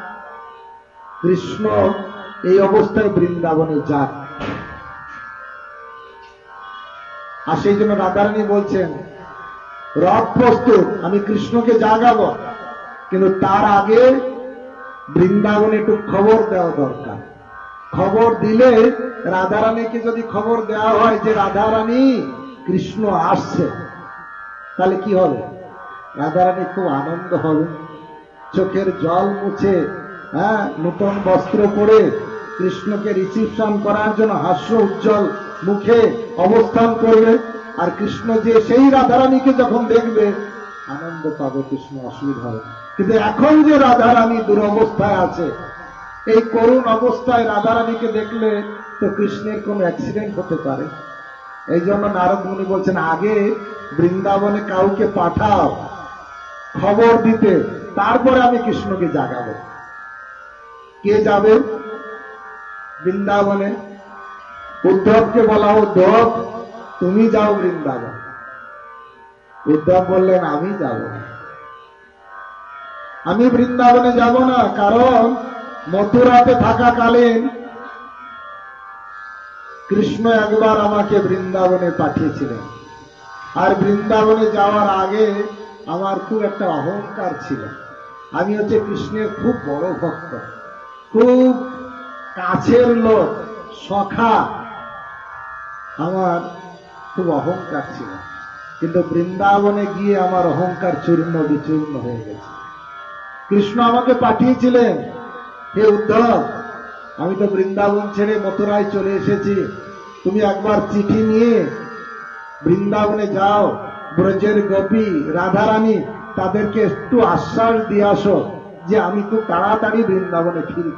কৃষ্ণ এই অবস্থায় বৃন্দাবনে যাক, আর সেই জন্য রাধারানী বলছেন, রথ প্রস্তুত, আমি কৃষ্ণকে জাগাবো, কিন্তু তার আগে বৃন্দাবনে একটু খবর দেওয়া দরকার। খবর দিলে রাধারানীকে যদি খবর দেওয়া হয় যে রাধারানী কৃষ্ণ আসছে, তাহলে কি হবে? রাধারানী খুব আনন্দ হবে, চোখের জল মুছে, হ্যাঁ, নূতন বস্ত্র পরে কৃষ্ণকে রিসিপশন করার জন্য হাস্য উজ্জ্বল মুখে অবস্থান করবে। আর কৃষ্ণ যে সেই রাধারানীকে যখন দেখবে আনন্দ পাবে, কৃষ্ণ অসুবিধা হবে। কিন্তু এখন যে রাধারানী দুরবস্থায় আছে, এই করুণ অবস্থায় রাধারানীকে দেখলে তো কৃষ্ণের কোন অ্যাক্সিডেন্ট হতে পারে। এই জন্য নারদ মুনি বলছেন, আগে বৃন্দাবনে কাউকে পাঠাও খবর দিতে, তারপরে আমি কৃষ্ণকে জাগাবো। কে যাবে বৃন্দাবনে? উদ্ধবকে বলা, উদ্ধব তুমি যাও বৃন্দাবন। উদ্ধব বললেন, আমি যাব না, আমি বৃন্দাবনে যাব না, কারণ মথুরাতে থাকাকালীন কৃষ্ণ একবার আমাকে বৃন্দাবনে পাঠিয়েছিলেন, আর বৃন্দাবনে যাওয়ার আগে আমার খুব একটা অহংকার ছিল। আমি হচ্ছে কৃষ্ণের খুব বড় ভক্ত, খুব কাছের লোক, সখা। আমার খুব অহংকার ছিল, কিন্তু বৃন্দাবনে গিয়ে আমার অহংকার চূর্ণ বিচূর্ণ হয়ে গেছে। কৃষ্ণ আমাকে পাঠিয়েছিলেন, হে উদ্ধব, আমি তো বৃন্দাবন ছেড়ে মথুরায় চলে এসেছি, তুমি একবার চিঠি নিয়ে বৃন্দাবনে যাও, ব্রজের গোপী রাধারানী তাদেরকে একটু আশ্বাস দিয়ে আসো যে আমি খুব তাড়াতাড়ি বৃন্দাবনে ফিরব।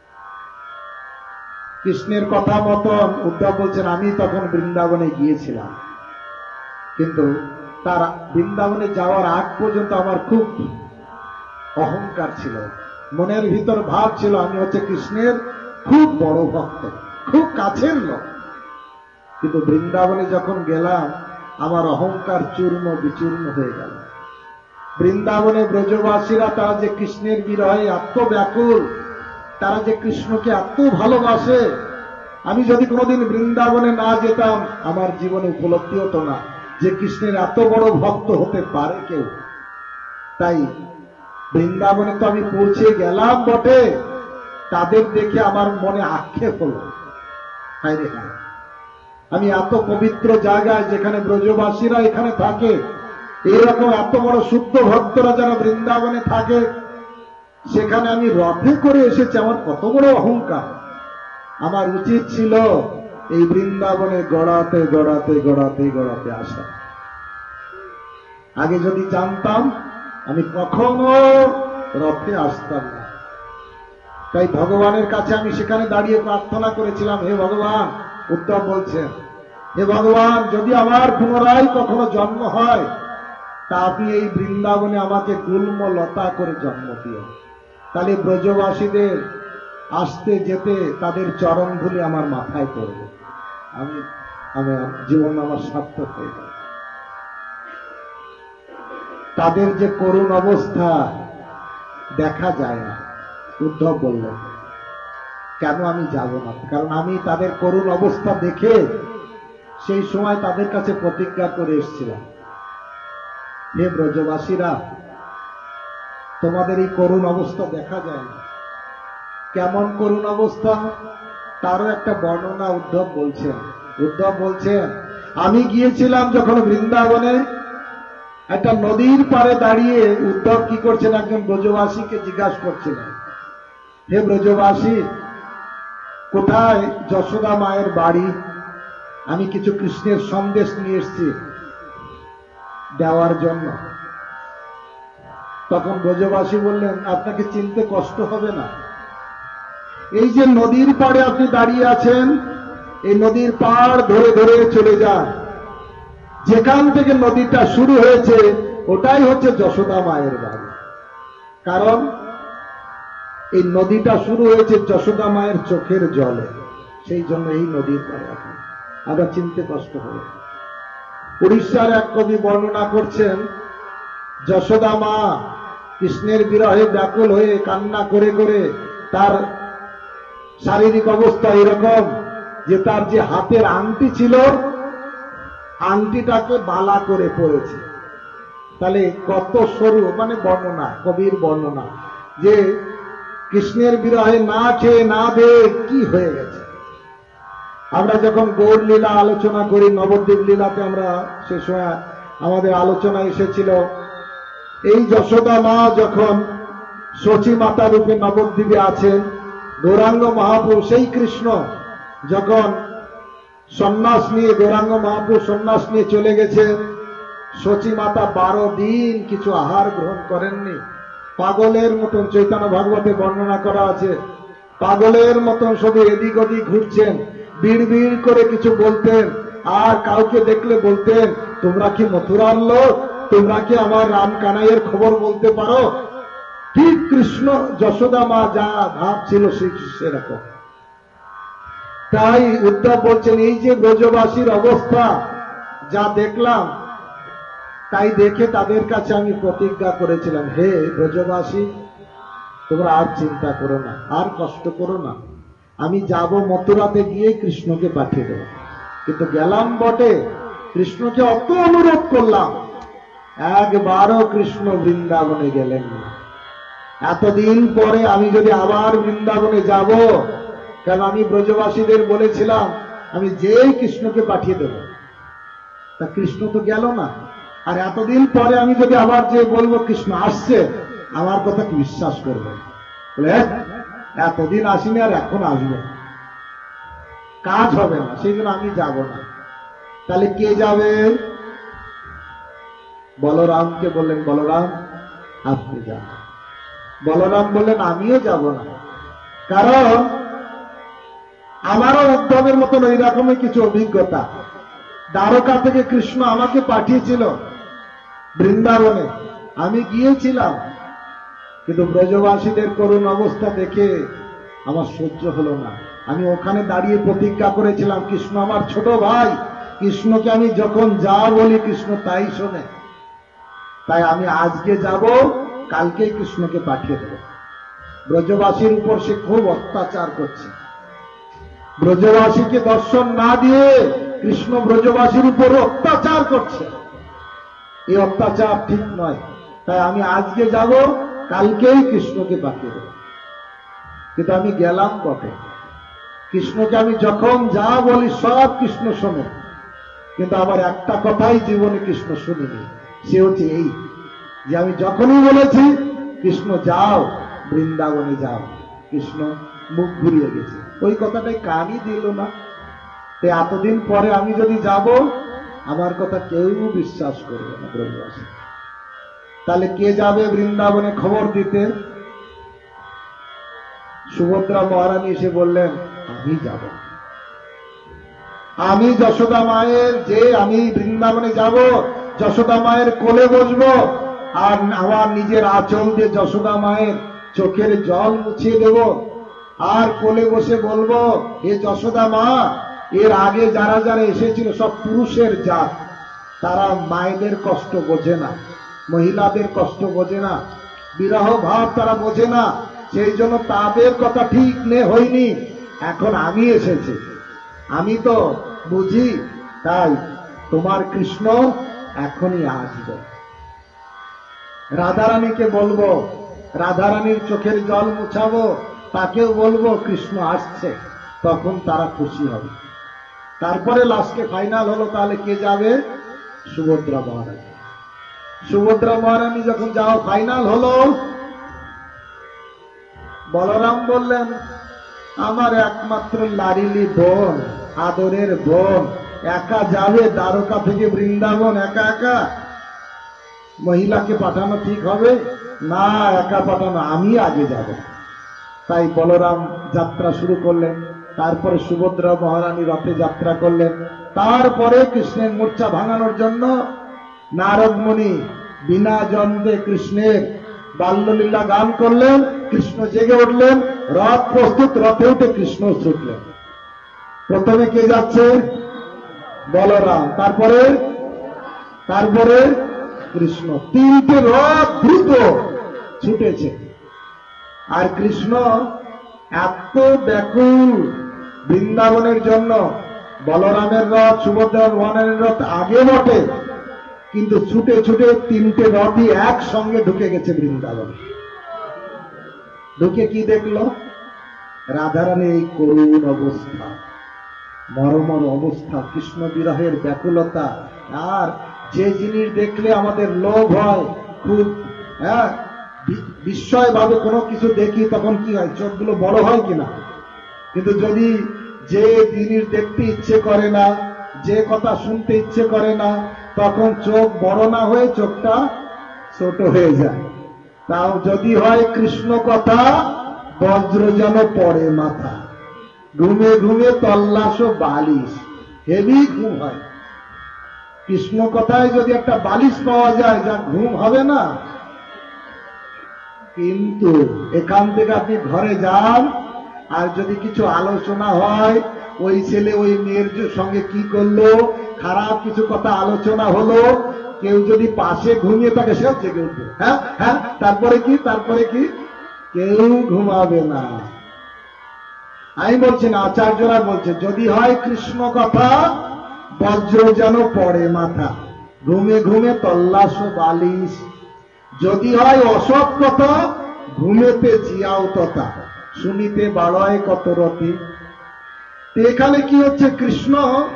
কৃষ্ণের কথা মতন উদ্ধব বলছেন আমি তখন বৃন্দাবনে গিয়েছিলাম, কিন্তু তার বৃন্দাবনে যাওয়ার আগ পর্যন্ত আমার খুব অহংকার ছিল, মনের ভিতর ভাব ছিল আমি হচ্ছে কৃষ্ণের খুব বড় ভক্ত, খুব কাছের লোক। কিন্তু বৃন্দাবনে যখন গেলাম আমার অহংকার চূর্ণ বিচূর্ণ হয়ে গেল। বৃন্দাবনে ব্রজবাসীরা তারা যে কৃষ্ণের বিরহে এত ব্যাকুল, তারা যে কৃষ্ণকে এত ভালোবাসে, আমি যদি কোনোদিন বৃন্দাবনে না যেতাম আমার জীবনে উপলব্ধি হতো না যে কৃষ্ণের এত বড় ভক্ত হতে পারে কেউ। তাই বৃন্দাবনে তো আমি পৌঁছে গেলাম বটে, তাদের দেখে আমার মনে আক্ষেপ হলো, হায় রে হায়, আমি এত পবিত্র জায়গায় যেখানে ব্রজবাসীরা এখানে থাকে, এইরকম এত বড় শুদ্ধ ভক্তরা যারা বৃন্দাবনে থাকে, সেখানে আমি রথে করে এসেছি, আমার কত বড় অহংকার। আমার উচিত ছিল এই বৃন্দাবনে গড়াতে গড়াতে গড়াতে গড়াতে আসা। আগে যদি জানতাম আমি কখনো রথে আসতাম না। তাই ভগবানের কাছে আমি সেখানে দাঁড়িয়ে প্রার্থনা করেছিলাম, হে ভগবান, উদ্ধব বলছেন, হে ভগবান, যদি আমার পুনরায় কখনো জন্ম হয় তা আপনি এই বৃন্দাবনে আমাকে গুল্ম লতা করে জন্ম দিও, তাহলে ব্রজবাসীদের আসতে যেতে তাদের চরণ ধুলি আমার মাথায় পড়বে, আমি আমার জীবন আমার সার্থক হয়ে যাবে। তাদের যে করুণ অবস্থা দেখা যায় না। উদ্ধব বললেন, কেন আমি যাব না? কারণ আমি তাদের করুণ অবস্থা দেখে সেই সময় তাদের কাছে প্রতিজ্ঞা করে এসেছিলাম, হে ব্রজবাসীরা, তোমাদের এই করুণ অবস্থা দেখা যায় না। কেমন করুণ অবস্থা তারও একটা বর্ণনা উদ্ধব বলছেন। উদ্ধব বলছেন, আমি গিয়েছিলাম যখন বৃন্দাবনে, একটা নদীর পাড়ে দাঁড়িয়ে উদ্ধব কি করছেন, একজন ব্রজবাসীকে জিজ্ঞাসা করছিলেন, হে ব্রজবাসী, কোথায় যশোদা মায়ের বাড়ি? আমি কিছু কৃষ্ণের সন্দেশ নিয়ে এসেছি দেওয়ার জন্য। তখন ব্রজবাসী বললেন, আপনাকে চিনতে কষ্ট হবে না, এই যে নদীর পাড়ে আপনি দাঁড়িয়ে আছেন, এই নদীর পাড় ধরে ধরে চলে যান, যেখান থেকে নদীটা শুরু হয়েছে ওটাই হচ্ছে যশোদা মায়ের বাড়ি। কারণ এই নদীটা শুরু হয়েছে যশোদা মায়ের চোখের জলে, সেই জন্য এই নদীর পাড়ে এখন আবার চিনতে কষ্ট হবে। উড়িষ্যার এক কবি বর্ণনা করছেন, যশোদা মা কৃষ্ণের বিরহে ব্যাকুল হয়ে কান্না করে করে তার শারীরিক অবস্থা এরকম যে তার যে হাতের আংটি ছিল, আংটিটাকে বালা করে পড়েছে। তাহলে কত সরু, মানে বর্ণনা, কবির বর্ণনা, যে কৃষ্ণের বিরহে না খেয়ে না দেয়ে কি হয়ে গেছে। আমরা যখন গৌর লীলা আলোচনা করি, নবদ্বীপ লীলাতে আমরা সে সময় আমাদের আলোচনা এসেছিল, এই যশোদা মা যখন শচী মাতা রূপে নবদ্বীপে আছেন, গৌরাঙ্গ মহাপ্রভু সেই কৃষ্ণ যখন সন্ন্যাস নিয়ে, গৌরাঙ্গ মহাপ্রভু সন্ন্যাস নিয়ে চলে গেছে, শচী মাতা বারো দিন কিছু আহার গ্রহণ করেননি, পাগলের মতন, চৈতন্য ভাগবতে বর্ণনা করা আছে, পাগলের মতন শুধু এদিক ওদিক ঘুরছেন, বিড় বিড় করে কিছু বলতেন, আর কাউকে দেখলে বলতেন, তোমরা কি মথুরার লোক, তোমরা কি আমার রাম কানাইয়ের খবর বলতে পারো? ঠিক কৃষ্ণ যশোদা মা যা ভাব ছিল সেই সেরকম। তাই উদ্ধব বলছেন, এই যে ব্রজবাসীর অবস্থা যা দেখলাম, তাই দেখে তাদের কাছে আমি প্রতিজ্ঞা করেছিলাম, হে ব্রজবাসী, তোমরা আর চিন্তা করো না, আর কষ্ট করো না, আমি যাব মথুরাতে গিয়ে কৃষ্ণকে পাঠিয়ে দেব। কিন্তু গেলাম বটে, কৃষ্ণকে অত অনুরোধ করলাম, একবারও কৃষ্ণ বৃন্দাবনে গেলেন না। এতদিন পরে আমি যদি আবার বৃন্দাবনে যাব, কারণ আমি ব্রজবাসীদের বলেছিলাম আমি যেই কৃষ্ণকে পাঠিয়ে দেব, তা কৃষ্ণ তো গেল না। আর এতদিন পরে আমি যদি আবার যে বলবো কৃষ্ণ আসছে, আমার কথা কি বিশ্বাস করবে? বলে এতদিন আসিনি আর এখন আসবো, কাজ হবে না, সেই জন্য আমি যাব না। তাহলে কে যাবে? বলরামকে বললেন, বলরাম আপনি যান। বলরাম বললেন আমিও যাব না, কারণ আমারও উদ্ধবের মতন ওই রকমই কিছু অভিজ্ঞতা। দ্বারকা থেকে কৃষ্ণ আমাকে পাঠিয়েছিল বৃন্দাবনে, আমি গিয়েছিলাম, কিন্তু ব্রজবাসীদের করুণ অবস্থা দেখে আমার সহ্য হলো না। আমি ওখানে দাঁড়িয়ে প্রতিজ্ঞা করেছিলাম কৃষ্ণ আমার ছোট ভাই, কৃষ্ণকে আমি যখন যা বলি কৃষ্ণ তাই শোনে, তাই আমি আজকে যাব, কালকেই কৃষ্ণকে পাঠিয়ে দেব। ব্রজবাসীর উপর সে খুব অত্যাচার করছে, ব্রজবাসীকে দর্শন না দিয়ে কৃষ্ণ ব্রজবাসীর উপর অত্যাচার করছে। এই অত্যাচার ঠিক নয়, তাই আমি আজকে যাব, কালকেই কৃষ্ণকে পাঠিয়ে দেব। কিন্তু আমি গেলাম কবে? কৃষ্ণকে আমি যখন যা বলি সব কৃষ্ণ শোনে, কিন্তু আবার একটা কথাই জীবনে কৃষ্ণ শুনিনি, সে হচ্ছে এই যে আমি যখনই বলেছি কৃষ্ণ যাও বৃন্দাবনে যাও, কৃষ্ণ মুখ ঘুরিয়ে গেছে, ওই কথাটাই কানই দিল না। তাই এতদিন পরে আমি যদি যাব, আমার কথা কেউ বিশ্বাস করবে না ব্রজবাসী। তাহলে কে যাবে বৃন্দাবনে খবর দিতে? সুভদ্রা মহারানী এসে বললেন আমি যাব, আমি যশোদা মায়ের যে আমি বৃন্দাবনে যাব, যশোদা মায়ের কোলে বসবো, আর আমার নিজের আঁচল দিয়ে যশোদা মায়ের চোখের জল মুছিয়ে দেব, আর কোলে বসে বলবো এ যশোদা মা, এর আগে যারা যারা এসেছিল সব পুরুষের জাত, তারা মায়েদের কষ্ট বোঝে না, মহিলাদের কষ্ট বোঝে না, বিরহ ভাব তারা বোঝে না, সেই জন্য তাদের কথা ঠিক নে হয়নি। এখন আমি এসেছি, আমি তো বুঝি, তাই তোমার কৃষ্ণ এখনই আসবে। রাধারানীকে বলবো, রাধারানীর চোখের জল মুছাবো, তাকেও বলবো কৃষ্ণ আসছে, তখন তারা খুশি হবে। তারপরে লাস্টে ফাইনাল হলো, তাহলে কে যাবে? সুভদ্রা মহারানী। সুভদ্রা মহারানী যখন যাও ফাইনাল হলো, বলরাম বললেন আমার একমাত্র লারিলি বোন, আদরের বোন, একা যাবে দ্বারকা থেকে বৃন্দাবন একা একা? মহিলাকে পাঠানো ঠিক হবে না, একা পাঠানো, আমি আগে যাব। তাই বলরাম যাত্রা শুরু করলেন, তারপরে সুভদ্রা মহারানী রথে যাত্রা করলেন। তারপরে কৃষ্ণের মূর্ছা ভাঙানোর জন্য নারদ মুনি বিনা যন্ত্রে কৃষ্ণের বাল্যলীলা গান করলেন, কৃষ্ণ জেগে উঠলেন, রথ প্রস্তুত, রথে উঠে কৃষ্ণ ছুটলেন। প্রথমে কে যাচ্ছে? বলরাম, তারপরে তারপরে কৃষ্ণ। তিনটে রথ দ্রুত ছুটেছে, আর কৃষ্ণ এত ব্যাকুল বৃন্দাবনের জন্য, বলরামের রথ সুভদ্রার মহারানীর রথ আগে বটে, কিন্তু ছুটে ছুটে তিনটে রথই একসঙ্গে ঢুকে গেছে বৃন্দাবন। ঢুকে কি দেখলো? রাধারানীর এই করুণ অবস্থা, মরমর অবস্থা, কৃষ্ণ বিরহের ব্যাকুলতা। আর যে জিনিস দেখলে আমাদের লোভ হয় খুব, হ্যাঁ, বিস্ময় ভাবে কোনো কিছু দেখি, তখন কি হয়, চোখগুলো বড় হয় কিনা। কিন্তু যদি যে জিনিস দেখতে ইচ্ছে করে না, যে কথা শুনতে ইচ্ছে করে না, তখন চোখ বড় না হয়ে চোখটা ছোট হয়ে যায়। তাও যদি হয় কৃষ্ণ কথা, বজ্র যেন পড়ে মাথা, ঘুমে ঘুমে তল্লাশ বালিশ, হেভি ঘুম হয়। কৃষ্ণ কথায় যদি একটা বালিশ পাওয়া যায়, যা ঘুম হবে না। কিন্তু এখান থেকে আপনি ঘরে যান, আর যদি কিছু আলোচনা হয়, ওই ছেলে ওই মেয়ের সঙ্গে কি করলো, খারাপ কিছু কথা আলোচনা হলো, কেউ যদি পাশে ঘুমিয়ে থাকে সেও জেগে উঠবে, হ্যাঁ হ্যাঁ, তারপরে কি তারপরে কি, কেউ ঘুমাবে না। আমি বলছি না, আচার্যরা বলছে যদি হয় কৃষ্ণ কথা, বজ্র যেন পড়ে মাথা, ঘুমে ঘুমে তল্লাশ বালিশ। যদি হয় অসৎ কথা, ঘুমেতে জিয়াও তথা শুনিতে বাড়ায় কত রতি। এখানে কি হচ্ছে, কৃষ্ণ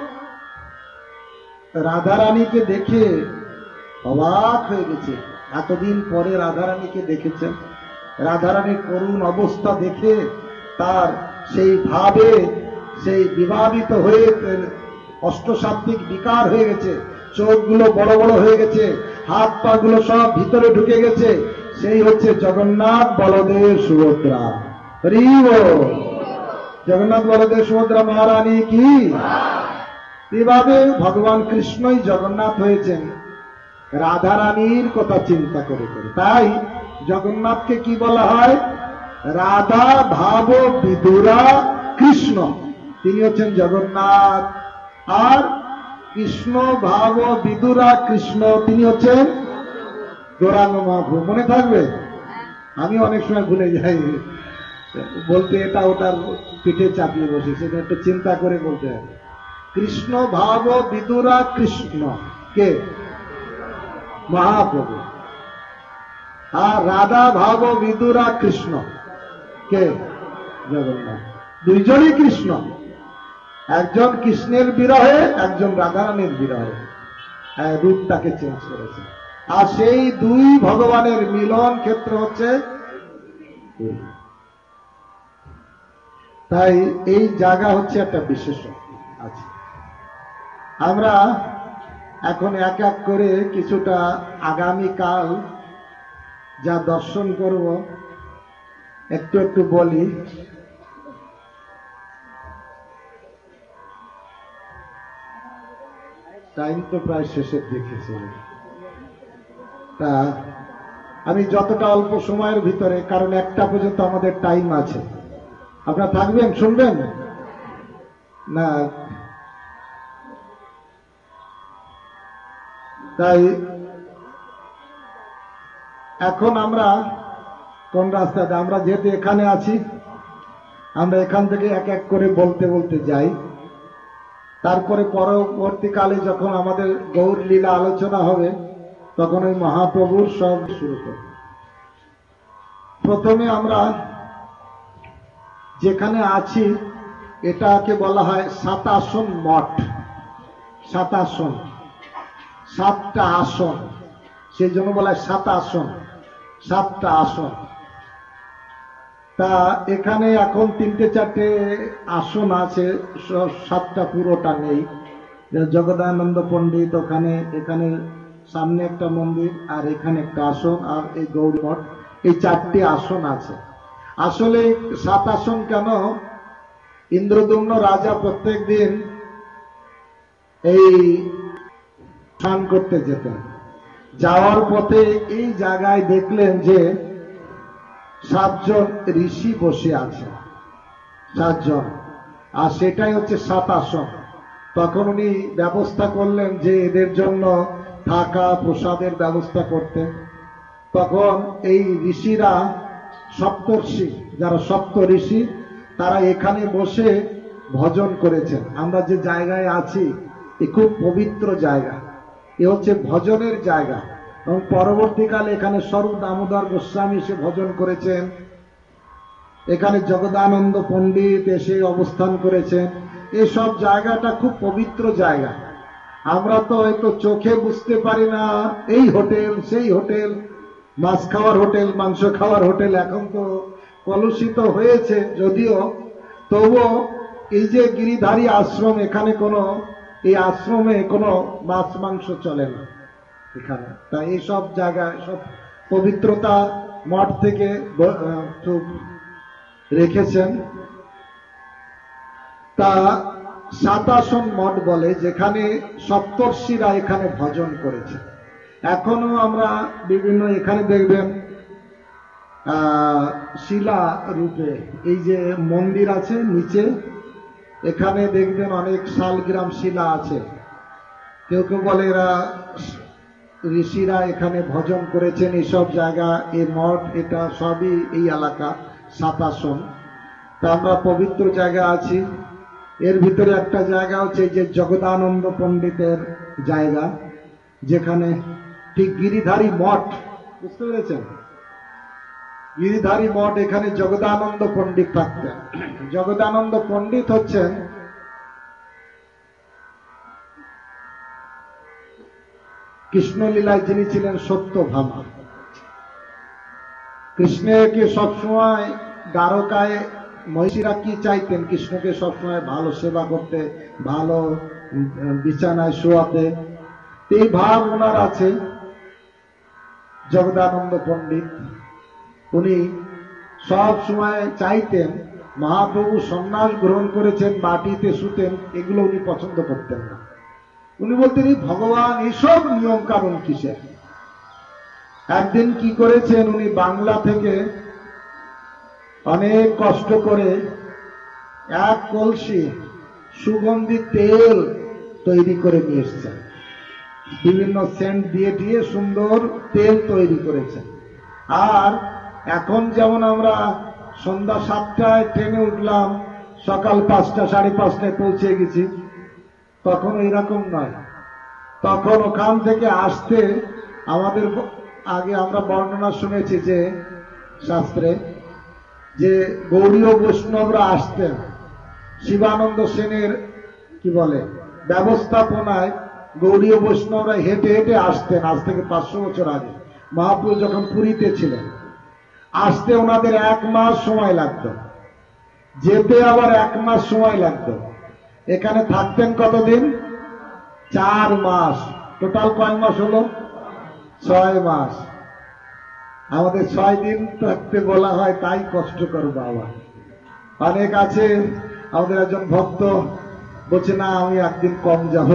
রাধারানীকে দেখে অবাক হয়ে গেছে। এতদিন পরে রাধারানীকে দেখেছেন, রাধারানীর করুণ অবস্থা দেখে তার সেই ভাবে সেই বিভাবিত হয়ে অষ্টসাত্ত্বিক বিকার হয়ে গেছে, চোখগুলো বড় বড় হয়ে গেছে, হাত পা গুলো সব ভিতরে ঢুকে গেছে। সেই হচ্ছে জগন্নাথ বলদেব সুভদ্রা। হরি বল। জগন্নাথ বলদেব সুভদ্রা মহারানী কি। এভাবে ভগবান কৃষ্ণই জগন্নাথ হয়েছেন রাধারানীর কথা চিন্তা করে করে। তাই জগন্নাথকে কি বলা হয়, রাধা ভাব বিদুরা কৃষ্ণ। তিনি হচ্ছেন জগন্নাথ। আর কৃষ্ণ ভাব বিদুরা কৃষ্ণ, তিনি হচ্ছেন গৌরাঙ্গ মহাপ্রভু। মনে থাকবে, আমি অনেক সময় ভুলে যাই বলতে, এটা ওটার পিঠে চাপিয়ে বসে, সেটা একটু চিন্তা করে বলতে হবে। কৃষ্ণ ভাব বিদুরা কৃষ্ণ কে, মহাপ্রভু। আর রাধা ভাব বিদুরা কৃষ্ণ কে, জগন্নাথ। দুইজনই কৃষ্ণ, একজন কৃষ্ণের বিরহে, একজন রাধারানীর বিরহে রূপটাকে চেঞ্জ করেছে। আর সেই দুই ভগবানের মিলন ক্ষেত্র হচ্ছে, তাই এই জায়গা হচ্ছে একটা বিশেষ আছে। আমরা এখন এক এক করে কিছুটা আগামীকাল যা দর্শন করব একটু একটু বলি। টাইম তো প্রায় শেষের দিকে ছিল, তা আমি যতটা অল্প সময়ের ভিতরে, কারণ একটা পর্যন্ত আমাদের টাইম আছে, আপনারা থাকবেন, শুনবেন না? তাই এখন আমরা কোন রাস্তাতে, আমরা যেহেতু এখানে আছি, আমরা এখান থেকে এক এক করে বলতে বলতে যাই। তারপরে পরবর্তীকালে যখন আমাদের গৌর লীলা আলোচনা হবে, তখন ওই মহাপ্রভুর সব শুরু করব। প্রথমে আমরা যেখানে আছি এটাকে বলা হয় সাতাসন মঠ। সাতাসন, সাতটা আসন, সেই জন্য বলা হয় সাতাসন, সাতটা আসন। তা এখানে এখন তিনটে চারটে আসন আছে, সাতটা পুরোটা নেই। জগদানন্দ পণ্ডিত ওখানে, এখানে সামনে একটা মন্দির, আর এখানে একটা আসন, আর এই গৌর মঠ, এই চারটি আসন আছে। আসলে সাত আসন কেন, ইন্দ্রদম্ন রাজা প্রত্যেক দিন এই স্নান করতে যেতেন। যাওয়ার পথে এই জায়গায় দেখলেন যে সাতজন ঋষি বসে আছে, সাতজন, আর সেটাই হচ্ছে সাত আসন। তখন উনি ব্যবস্থা করলেন যে এদের জন্য থাকা প্রসাদের ব্যবস্থা করতে। তখন এই ঋষিরা, সপ্তর্ষি, যারা সপ্ত ঋষি, তারা এখানে বসে ভজন করেছেন। আমরা যে জায়গায় আছি এ খুব পবিত্র জায়গা, এ হচ্ছে ভজনের জায়গা। এবং পরবর্তীকালে এখানে স্বরূপ দামোদর গোস্বামী এসে ভজন করেছেন, এখানে জগদানন্দ পণ্ডিত এসে অবস্থান করেছেন। এসব জায়গাটা খুব পবিত্র জায়গা। আমরা তো হয়তো চোখে বুঝতে পারি না, এই হোটেল সেই হোটেল, মাছ খাওয়ার হোটেল, মাংস খাওয়ার হোটেল, এখন তো কলুষিত হয়েছে যদিও, তবুও এই যে গিরিধারী আশ্রম, এখানে কোনো, এই আশ্রমে কোনো মাছ মাংস চলে না এখানে। তাই এইসব জায়গায় সব পবিত্রতা মঠ থেকে রেখেছেন। তা সাতাসন মঠ বলে, যেখানে সপ্তর্ষিরা এখানে ভজন করেছে। এখনো আমরা বিভিন্ন, এখানে দেখবেন আহ শিলা রূপে এই যে মন্দির আছে নিচে, এখানে দেখবেন অনেক শালগ্রাম শিলা আছে। কেউ কেউ বলে এরা ঋষিরা এখানে ভজন করেছেন। এইসব জায়গা, এই মঠ, এটা সবই এই এলাকা সাতাসন। তা আমরা পবিত্র জায়গা আছি। এর ভিতরে একটা জায়গা হচ্ছে যে জগদানন্দ পণ্ডিতের জায়গা, যেখানে ঠিক গিরিধারী মঠ, বুঝতে পেরেছেন? গিরিধারী মঠ, এখানে জগদানন্দ পণ্ডিত থাকতেন। জগদানন্দ পণ্ডিত হচ্ছেন কৃষ্ণলীলায় যিনি ছিলেন সত্যভামা। কৃষ্ণকে সবসময় দ্বারকায় মহিষীরা কি চাইতেন? কৃষ্ণকে সবসময় ভালো সেবা করতে, ভালো বিছানায় শোয়াতে, এই ভাব ওনার আছে। জগদানন্দ পণ্ডিত উনি সব সময় চাইতেন, মহাপ্রভু সন্ন্যাস গ্রহণ করেছেন, মাটিতে শুতেন, এগুলো উনি পছন্দ করতেন না। উনি বলতেন এই ভগবান এইসব নিয়ম কানুন কিসের। একদিন কি করেছেন, উনি বাংলা থেকে অনেক কষ্ট করে এক কলসি সুগন্ধি তেল তৈরি করে নিয়ে এসছেন। বিভিন্ন সেন্ট দিয়ে দিয়ে সুন্দর তেল তৈরি করেছেন। আর এখন যেমন আমরা সন্ধ্যা সাতটায় ট্রেনে উঠলাম, সকাল পাঁচটা সাড়ে পাঁচটায় পৌঁছে গেছি, তখন এইরকম নয়। তখন ওখান থেকে আসতে আমাদের আগে আমরা বর্ণনা শুনেছি যে শাস্ত্রে, যে গৌড়ীয় বৈষ্ণবরা আসতেন শিবানন্দ সেনের কি বলে ব্যবস্থাপনায়, গৌড়ীয় বৈষ্ণবরা হেঁটে হেঁটে আসতেন। আজ থেকে পাঁচশো বছর আগে মহাপ্রভু যখন পুরীতে ছিলেন, আসতে ওনাদের এক মাস সময় লাগতো, যেতে আবার এক মাস সময় লাগতো। এখানে থাকতেন কতদিন? চার মাস। টোটাল কয় মাস হলো? ছয় মাস। আমাদের ছয় দিন থাকতে বলা হয়, তাই কষ্টকর বাবা। অনেক আছে, আমাদের একজন ভক্ত বলছে না আমি একদিন কম যাবো।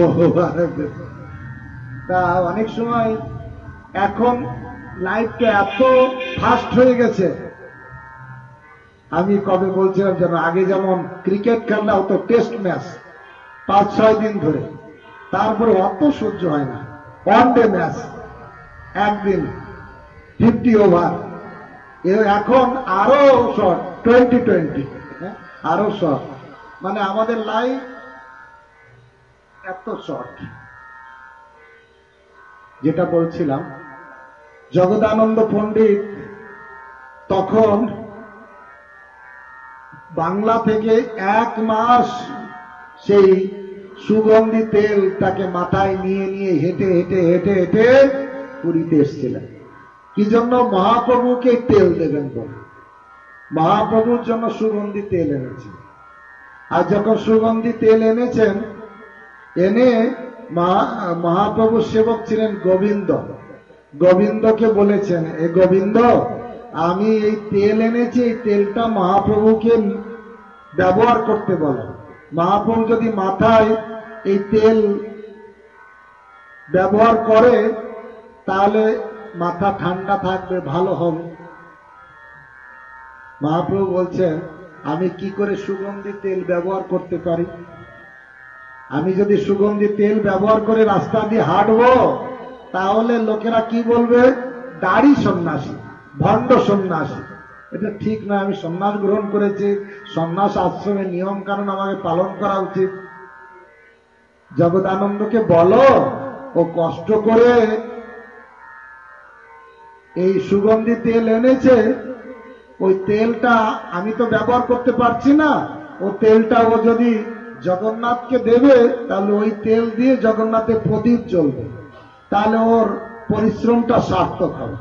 তা অনেক সময় এখন লাইফটা এত ফাস্ট হয়ে গেছে। আমি কবে বলছিলাম যেন, আগে যেমন ক্রিকেট খেলা হতো টেস্ট ম্যাচ পাঁচ ছয় দিন ধরে, তারপরে অত সহ্য হয় না। ওয়ান ডে ম্যাচ একদিন ফিফটি ওভার, এখন আরো শর্ট টোয়েন্টি টোয়েন্টি আরো শর্ট। মানে আমাদের লাইফ এত শর্ট। যেটা বলছিলাম, জগদানন্দ পণ্ডিত তখন বাংলা থেকে এক মাস সেই সুগন্ধি তেল তাকে মাথায় নিয়ে নিয়ে হেঁটে হেঁটে হেঁটে হেঁটে পুরীতে এসেছিলেন। কি জন্য? মহাপ্রভুকে তেল দেবেন বলে। মহাপ্রভুর জন্য সুগন্ধি তেল এনেছেন। আর যখন সুগন্ধি তেল এনেছেন, এনে মহাপ্রভুর সেবক ছিলেন গোবিন্দ, গোবিন্দকে বলেছেন, এ গোবিন্দ আমি এই তেল এনেছি, এই তেলটা মহাপ্রভুকে ব্যবহার করতে বলো। মহাপ্রভু যদি মাথায় এই তেল ব্যবহার করে তাহলে মাথা ঠান্ডা থাকবে, ভালো হবে। মহাপ্রভু বলছেন আমি কি করে সুগন্ধি তেল ব্যবহার করতে পারি? আমি যদি সুগন্ধি তেল ব্যবহার করে রাস্তা দিয়ে হাঁটবো, তাহলে লোকেরা কি বলবে? দাড়ি সন্ন্যাসী, ভণ্ড সন্ন্যাসী। এটা ঠিক না। আমি সন্ন্যাস গ্রহণ করেছি, সন্ন্যাস আশ্রমের নিয়ম কানুন আমাকে পালন করা উচিত। জগদানন্দকে বলো ও কষ্ট করে এই সুগন্ধি তেল এনেছে, ওই তেলটা আমি তো ব্যবহার করতে পারছি না, ও তেলটা ও যদি জগন্নাথকে দেবে তাহলে ওই তেল দিয়ে জগন্নাথের প্রদীপ জ্বলবে, তাহলে ওর পরিশ্রমটা সার্থক হবে।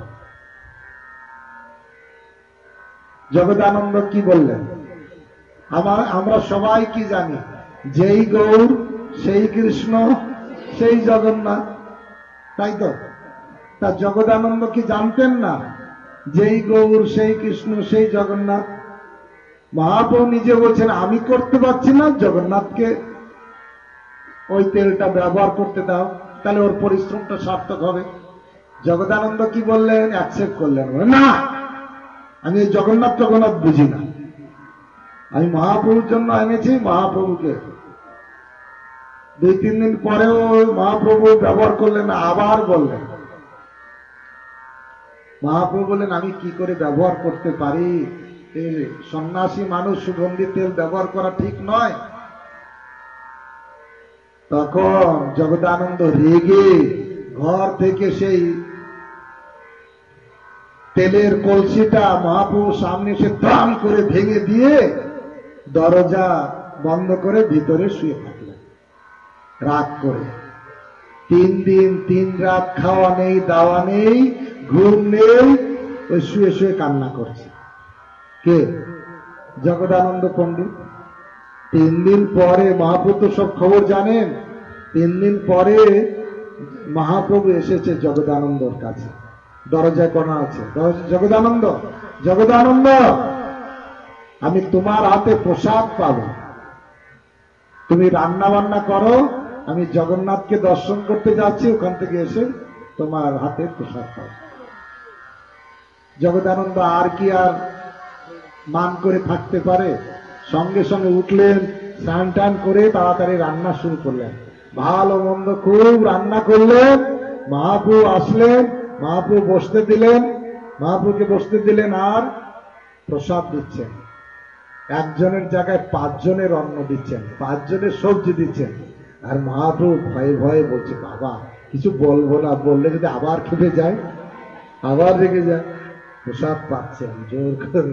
জগদানন্দ কি বললেন? আমার আমরা সবাই কি জানি, যেই গৌর সেই কৃষ্ণ সেই জগন্নাথ, তাই তো? তা জগদানন্দ কি জানতেন না যেই গৌর সেই কৃষ্ণ সেই জগন্নাথ? মহাপ্রভু নিজে বলছেন আমি করতে পারছি না, জগন্নাথকে ওই তেলটা ব্যবহার করতে দাও, তাহলে ওর পরিশ্রমটা সার্থক হবে। জগদানন্দ কি বললেন? অ্যাকসেপ্ট করলেন না, আমি এই জগন্নাথ জগন্নাথ বুঝি না, আমি মহাপ্রভুর জন্য এনেছি, মহাপ্রভুকে। দুই তিন দিন পরেও মহাপ্রভু ব্যবহার করলেন, আবার বললেন। মহাপ্রভু বললেন আমি কি করে ব্যবহার করতে পারি? সন্ন্যাসী মানুষ সুগন্ধি তেল ব্যবহার করা ঠিক নয়। তখন জগদানন্দ রেগে ঘর থেকে সেই তেলের কলসিটা মহাপ্রভুর সামনে এসে দাম করে ভেঙে দিয়ে দরজা বন্ধ করে ভিতরে শুয়ে থাকলেন রাগ করে। তিন দিন তিন রাত খাওয়া নেই, দাওয়া নেই, ঘুম নেই, ওই শুয়ে শুয়ে কান্না করছে। কে? জগদানন্দ পণ্ডিত। তিন দিন পরে মহাপ্রভু তো সব খবর জানেন। তিন দিন পরে মহাপ্রভু এসেছে জগদানন্দর কাছে, দরজায় কোনা আছে। জগদানন্দ, জগদানন্দ, আমি তোমার হাতে প্রসাদ পাবো, তুমি রান্না বান্না করো, আমি জগন্নাথকে দর্শন করতে যাচ্ছি, ওখান থেকে এসে তোমার হাতে প্রসাদ পাবো। জগদানন্দ আর কি আর মান করে থাকতে পারে? সঙ্গে সঙ্গে উঠলেন, স্নান টান করে তাড়াতাড়ি রান্না শুরু করলেন। ভালো মন্দ খুব রান্না করলেন। মহাপ্রভু আসলেন, মহাপ্রভু বসতে দিলেন, মহাপ্রভুকে বসতে দিলেন আর প্রসাদ দিচ্ছেন। একজনের জায়গায় পাঁচজনের অন্ন দিচ্ছেন, পাঁচজনের সবজি দিচ্ছেন। আর মহাপ্রভু ভয়ে ভয়ে বলছে, বাবা কিছু বলবো না, বললে যদি আবার খেপে যায়, আবার রেগে যায়। প্রসাদ পাচ্ছেন জোর করে।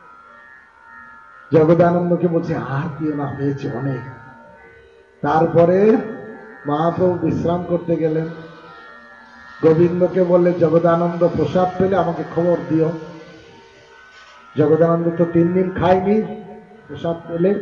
জগদানন্দকে বলছে, আর দিও না, হয়েছে অনেক। তারপরে মহাপ্রভু বিশ্রাম করতে গেলেন। গোবিন্দকে বললে, জগদানন্দ প্রসাদ পেলে আমাকে খবর দিও। জগদানন্দ তো তিন দিন খায়নি, প্রসাদ পেলে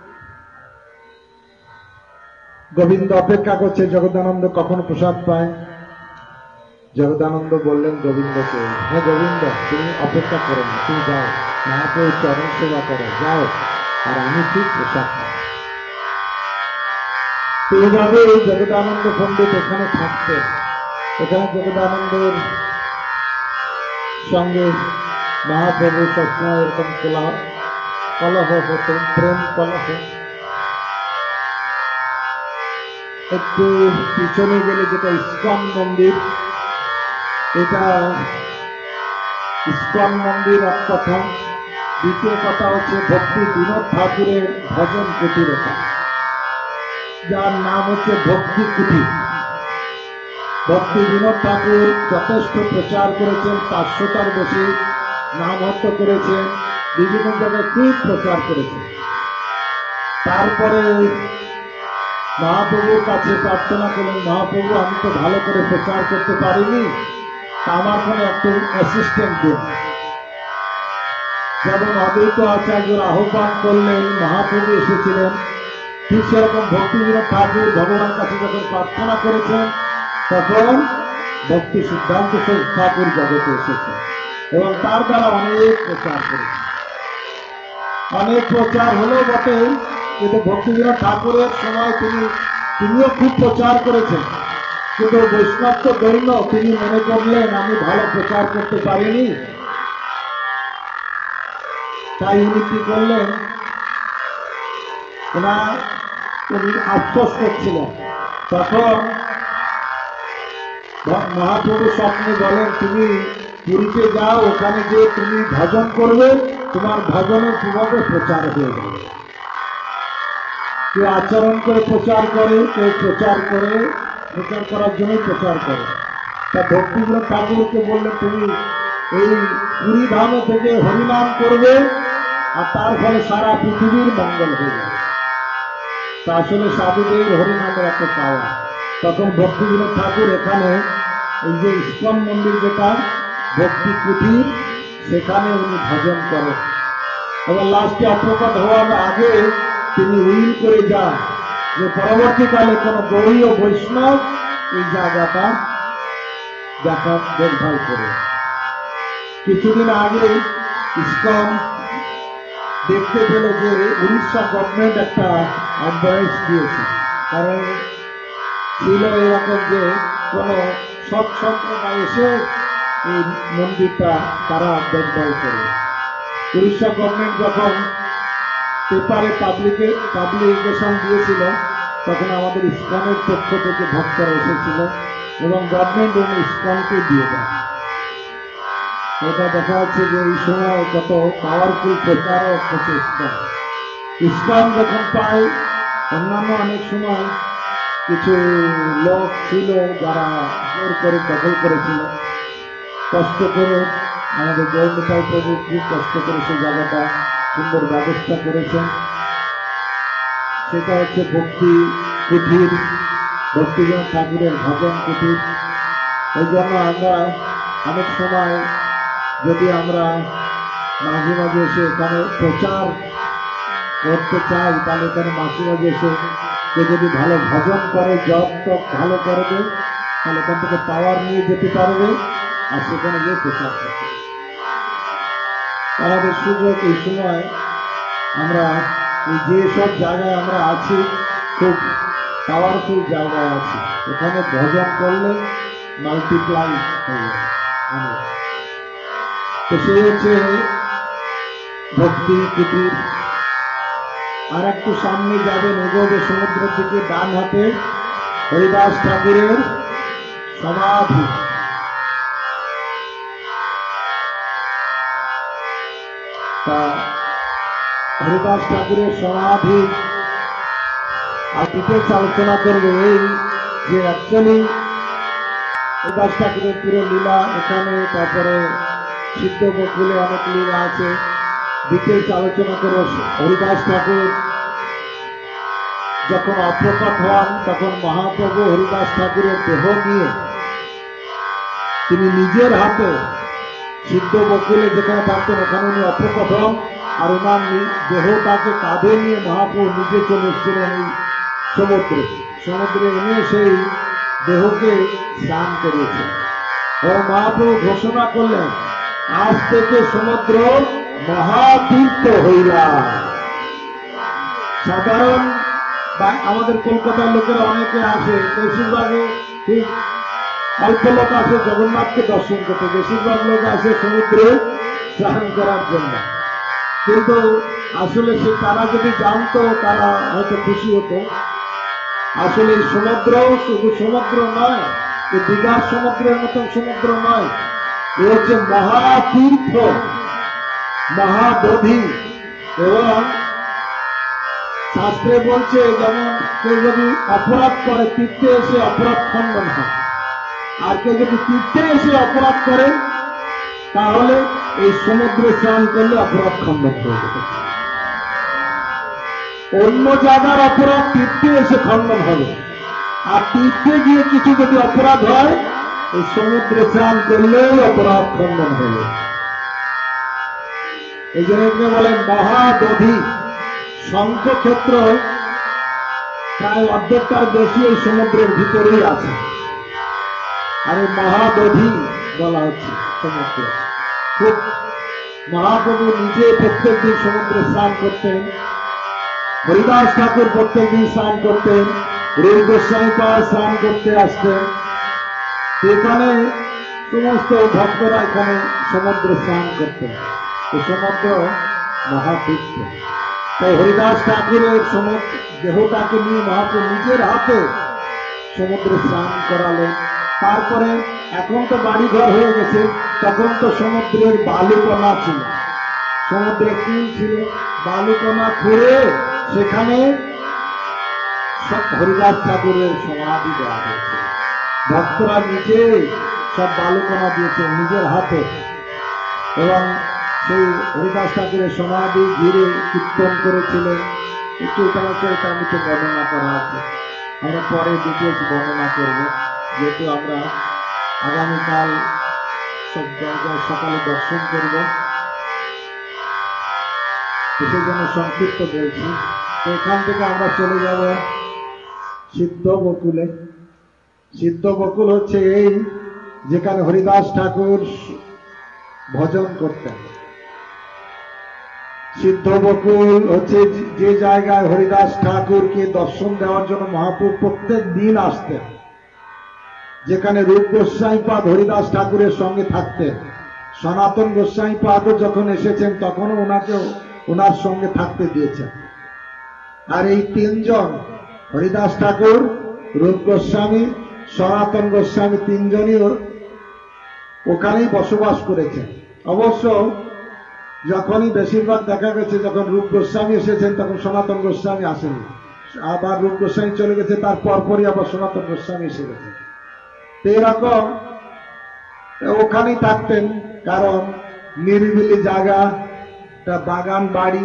গোবিন্দ অপেক্ষা করছে জগদানন্দ কখন প্রসাদ পায়। জগদানন্দ বললেন গোবিন্দকে, হ্যাঁ গোবিন্দ, তুমি অপেক্ষা করো না, তুমি যাও, মহাপ্রভুর চরণ সেবা করো, যাও, আর আমি ঠিক প্রসাদ পাই। এইভাবে জগদানন্দ পণ্ডিত এখানে থাকতেন। এখানে জগদানন্দের সঙ্গে মহাপ্রভু সবসময় এরকম কলহ কলহ হতো, প্রেম কলহ। একটু পিছনে গেলে যেটা ইস্কন মন্দির, এটা ইস্কন মন্দির এক কথা। দ্বিতীয় কথা হচ্ছে ভক্তি বিনোদ ঠাকুরের ভজন কুটির, এটা যার নাম হচ্ছে ভক্তি কুটির। ভক্তি বিনোদ ঠাকুর যথেষ্ট প্রচার করেছেন, পাঁচশোটার বেশি নামহট্ট করেছেন, বিভিন্ন জায়গায় খুব প্রচার করেছেন। তারপরে মহাপ্রভুর কাছে প্রার্থনা করলেন, মহাপ্রভু আমি তো ভালো করে প্রচার করতে পারিনি, আমার কোনো একটু অ্যাসিস্ট্যান্ট দিন। যেমন অদ্বৈত আচার্যের আহ্বান করলেন, মহাপ্রভু এসেছিলেন, ঠিক সেরকম ভক্তি বিনোদ ঠাকুর ভগবানের কাছে যখন প্রার্থনা করেছেন, তখন ভক্তি সিদ্ধান্ত ঠাকুর জগতে এসেছে এবং তার দ্বারা অনেক প্রচার করেছে। অনেক প্রচার হলেও বটে, কিন্তু ভক্তি বিনোদ ঠাকুরের সময় তিনি তিনিও খুব প্রচার করেছেন, কিন্তু বৈষ্ণব তো দৈন্য, তিনি মনে করলেন আমি ভালো প্রচার করতে পারিনি। তাই উনি কি করলেন, ওনার উনি আফসোস করছিলেন। তখন মহাপ্রভু স্বপ্নে বলেন, তুমি পুরীতে যাও, ওখানে গিয়ে তুমি ভজন করবে, তোমার ভজনের কিভাবে প্রচার হয়ে যাবে। কেউ আচরণ করে প্রচার করে, কেউ প্রচার করে প্রচার করার জন্য প্রচার করে। তা ভক্তি বিনোদ ঠাকুরকে বললেন, তুমি এই পুরী ধামে থেকে হরিনাম করবে, আর তার ফলে সারা পৃথিবীর মঙ্গল হয়ে যাবে। তা আসলে সাধুদের হরিনামের একটা পাওয়া। তখন ভক্তি বিনোদ ঠাকুর এখানে এই যে ইস্কন মন্দির, যেটা ভক্তি কুটির, সেখানে উনি ভজন করেন। এবং লাস্টে অপ্রকট হওয়ার আগে তিনি উইল করে যান যে পরবর্তীকালে কোন গৌড়ীয় বৈষ্ণব এই জায়গাটা দেখা দেখভাল করে। কিছুদিন আগে ইস্কন দেখতে পেল যে উড়িষ্যা গভর্নমেন্ট একটা অ্যাডভাইস দিয়েছে, কারণ ছিল এরকম যে কোন সৎ সম্প্রদায় এসে এই মন্দিরটা তারা দেখভাল করে। উড়িষ্যা গভর্নমেন্ট যখন পেপারে পাবলিকে পাবলিকেশন দিয়েছিল, তখন আমাদের ইস্কনের পক্ষ থেকে ভক্তরা এসেছিল এবং গভর্নমেন্ট উনি ইস্কনকে দিয়ে দেয়। এটা দেখা যাচ্ছে যে এই সময় কত পাওয়ারফুল প্রচারক হচ্ছে ইস্কন। ইস্কন যখন পায়, অন্যান্য অনেক সময় কিছু লোক ছিল যারা জোর করে দখল করেছিল, কষ্ট করে আমাদের জয়নিতাই প্রভু খুব কষ্ট করে সেই জায়গাটা সুন্দর ব্যবস্থা করেছেন। সেটা হচ্ছে ভক্তি কুঠির, ভক্তিবিনোদ ঠাকুরের ভজন কুঠির। এই জন্য আমরা অনেক সময় যদি আমরা মাঝে মাঝে এসে এখানে প্রচার করতে চাই, তাহলে এখানে মাঝে মাঝে এসে কেউ যদি ভালো ভজন করে, জপ টপ ভালো করবে, তাহলে এখান থেকে পাওয়ার নিয়ে যেতে পারবে আর সেখানে গিয়ে প্রচার করবে। আমাদের সুযোগ এই সময় আমরা এই যেসব জায়গায় আমরা আছি খুব পাওয়ারফুল জায়গায় আছি, এখানে ভজন করলে মাল্টিপ্লাই হয়ে যাবে। তো সেই হচ্ছে ভক্তি কুটির। আর একটু সামনে যাবেন, এগোবে সমুদ্রের দিকে, ডান হাতে হরিদাস ঠাকুরের সমাধি। তা হরিদাস ঠাকুরের সমাধি আর ডিটেলস আলোচনা করবে এই যে অ্যাকচুয়ালি হরিদাস ঠাকুরের পুরো লীলা এখানে, তারপরে সিদ্ধ বকুলে অনেক লীলা আছে, ডিটেলস আলোচনা করব। হরিদাস ঠাকুর যখন অপ্রকট হন তখন মহাপ্রভু হরিদাস ঠাকুরের দেহ নিয়ে তিনি নিজের হাতে সিদ্ধ বকুলে যেখানে থাকতেন ওখানে উনি অপ্রকট হন, আর ওনার দেহটাকে কাঁধে নিয়ে মহাপ্রভু নিজে চলে এসেছিলেন এই সমুদ্রে। সমুদ্রে এনে সেই দেহকে স্নান করিয়েছেন এবং মহাপ্রভু ঘোষণা করলেন, আজ থেকে সমুদ্র মহাতীর্থ হইলা। সাধারণ আমাদের কলকাতার লোকেরা অনেকে আসে, বেশিরভাগে ঠিক অল্প লোক আসে জগন্নাথকে দর্শন করতে, বেশিরভাগ লোক আসে সমুদ্রে স্নান করার জন্য। কিন্তু আসলে সে তারা যদি জানতো তারা হয়তো খুশি হতো। আসলে এই সমুদ্র শুধু সমুদ্র নয়, এই দীঘার সমুদ্রের মতন সমুদ্র নয়, এ হচ্ছে মহাতীর্থ, মহাবোধি। এবং শাস্ত্রে বলছে যেমন কেউ যদি অপরাধ করে তীর্থে এসে অপরাধ খণ্ডন হয়, আর কেউ যদি তীর্থে এসে অপরাধ করে তাহলে এই সমুদ্রে স্নান করলে অপরাধ খণ্ডন হয়ে যাবে। অন্য জায়গার অপরাধ তীর্থে এসে খণ্ডন হবে, আর তীর্থে গিয়ে কিছু যদি অপরাধ হয় এই সমুদ্রে স্নান করলেও অপরাধ খণ্ডন হবে। এই জন্য বলেন মহাদধি। শঙ্খক্ষেত্র প্রায় অর্ধেকটার বেশি এই সমুদ্রের ভিতরেই আছে, আর এই মহাদধি বলা হচ্ছে সমুদ্র। খুব মহাপ্রভু নিজে প্রত্যেক দিন সমুদ্রে স্নান করতেন, হরিদাস ঠাকুর প্রত্যেক দিন স্নান করতেন, রূপ গোস্বামী পাওয়া স্নান করতে আসতেন। এখানে সমস্ত ভক্তরা এখানে সমুদ্রে স্নান করতেন। এই সমুদ্র মহাতীর্থ। তাই হরিদাস ঠাকুরের সমুদ্র দেহটাকে নিয়ে মহাপ্রভু নিজের হাতে সমুদ্রে স্নান করালেন। তারপরে এখন তো বাড়িঘর হয়ে গেছে, তখন তো সমুদ্রের বালুকণা ছিল, সমুদ্রের কুল ছিল, বালুকণা খুঁড়ে সেখানে সব হরিদাস ঠাকুরের সমাধি দেওয়া হয়েছে। ভক্তরা নিজে সব বালুকণা দিয়েছে নিজের হাতে, এবং সেই হরিদাস ঠাকুরের সমাধি ঘিরে কীর্তন করেছিলেন। একটু চরিতামৃতে বর্ণনা করা আছে, আমরা পরে ডিটেলস বর্ণনা করব, যেহেতু আমরা আগামীকাল সব জায়গায় সকালে দর্শন করব, সেই জন্য সংক্ষিপ্ত বলছি। তো এখান থেকে আমরা চলে যাব সিদ্ধ বকুলে। সিদ্ধ বকুল হচ্ছে এই যেখানে হরিদাস ঠাকুর ভজন করতেন। সিদ্ধ বকুল হচ্ছে যে জায়গায় হরিদাস ঠাকুরকে দর্শন দেওয়ার জন্য মহাপ্রভু প্রত্যেক দিন আসতেন, যেখানে রূপ গোস্বামী পাদ হরিদাস ঠাকুরের সঙ্গে থাকতেন। সনাতন গোস্বামী পাদও যখন এসেছেন তখনও ওনাকে ওনার সঙ্গে থাকতে দিয়েছেন। আর এই তিনজন হরিদাস ঠাকুর, রূপ গোস্বামী, সনাতন গোস্বামী তিনজনই ওখানেই বসবাস করেছেন। অবশ্য যখনই বেশিরভাগ দেখা গেছে যখন রূপ গোস্বামী এসেছেন তখন সনাতন গোস্বামী আসেনি, আবার রূপ গোস্বামী চলে গেছে তার পরপরই আবার সনাতন গোস্বামী এসে গেছে। এরকম ওখানেই থাকতেন, কারণ নিরিবিলি জায়গা, একটা বাগান বাড়ি,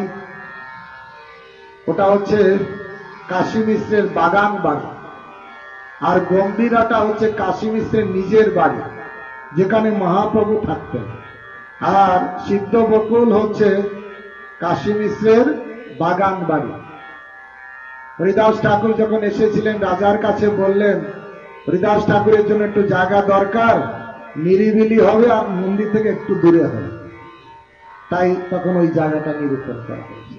ওটা হচ্ছে কাশী মিশ্রের বাগান বাড়ি। আর গম্ভীরাটা হচ্ছে কাশী মিশ্রের নিজের বাড়ি, যেখানে মহাপ্রভু থাকতেন। আর সিদ্ধ বকুল হচ্ছে কাশী মিশ্রের বাগান বাড়ি। হরিদাস ঠাকুর যখন এসেছিলেন রাজার কাছে বললেন হরিদাস ঠাকুরের জন্য একটু জায়গা দরকার, নিরিবিলি হবে আর মন্দির থেকে একটু দূরে হবে, তাই তখন ওই জায়গাটা নিরূপণ করা হয়েছে।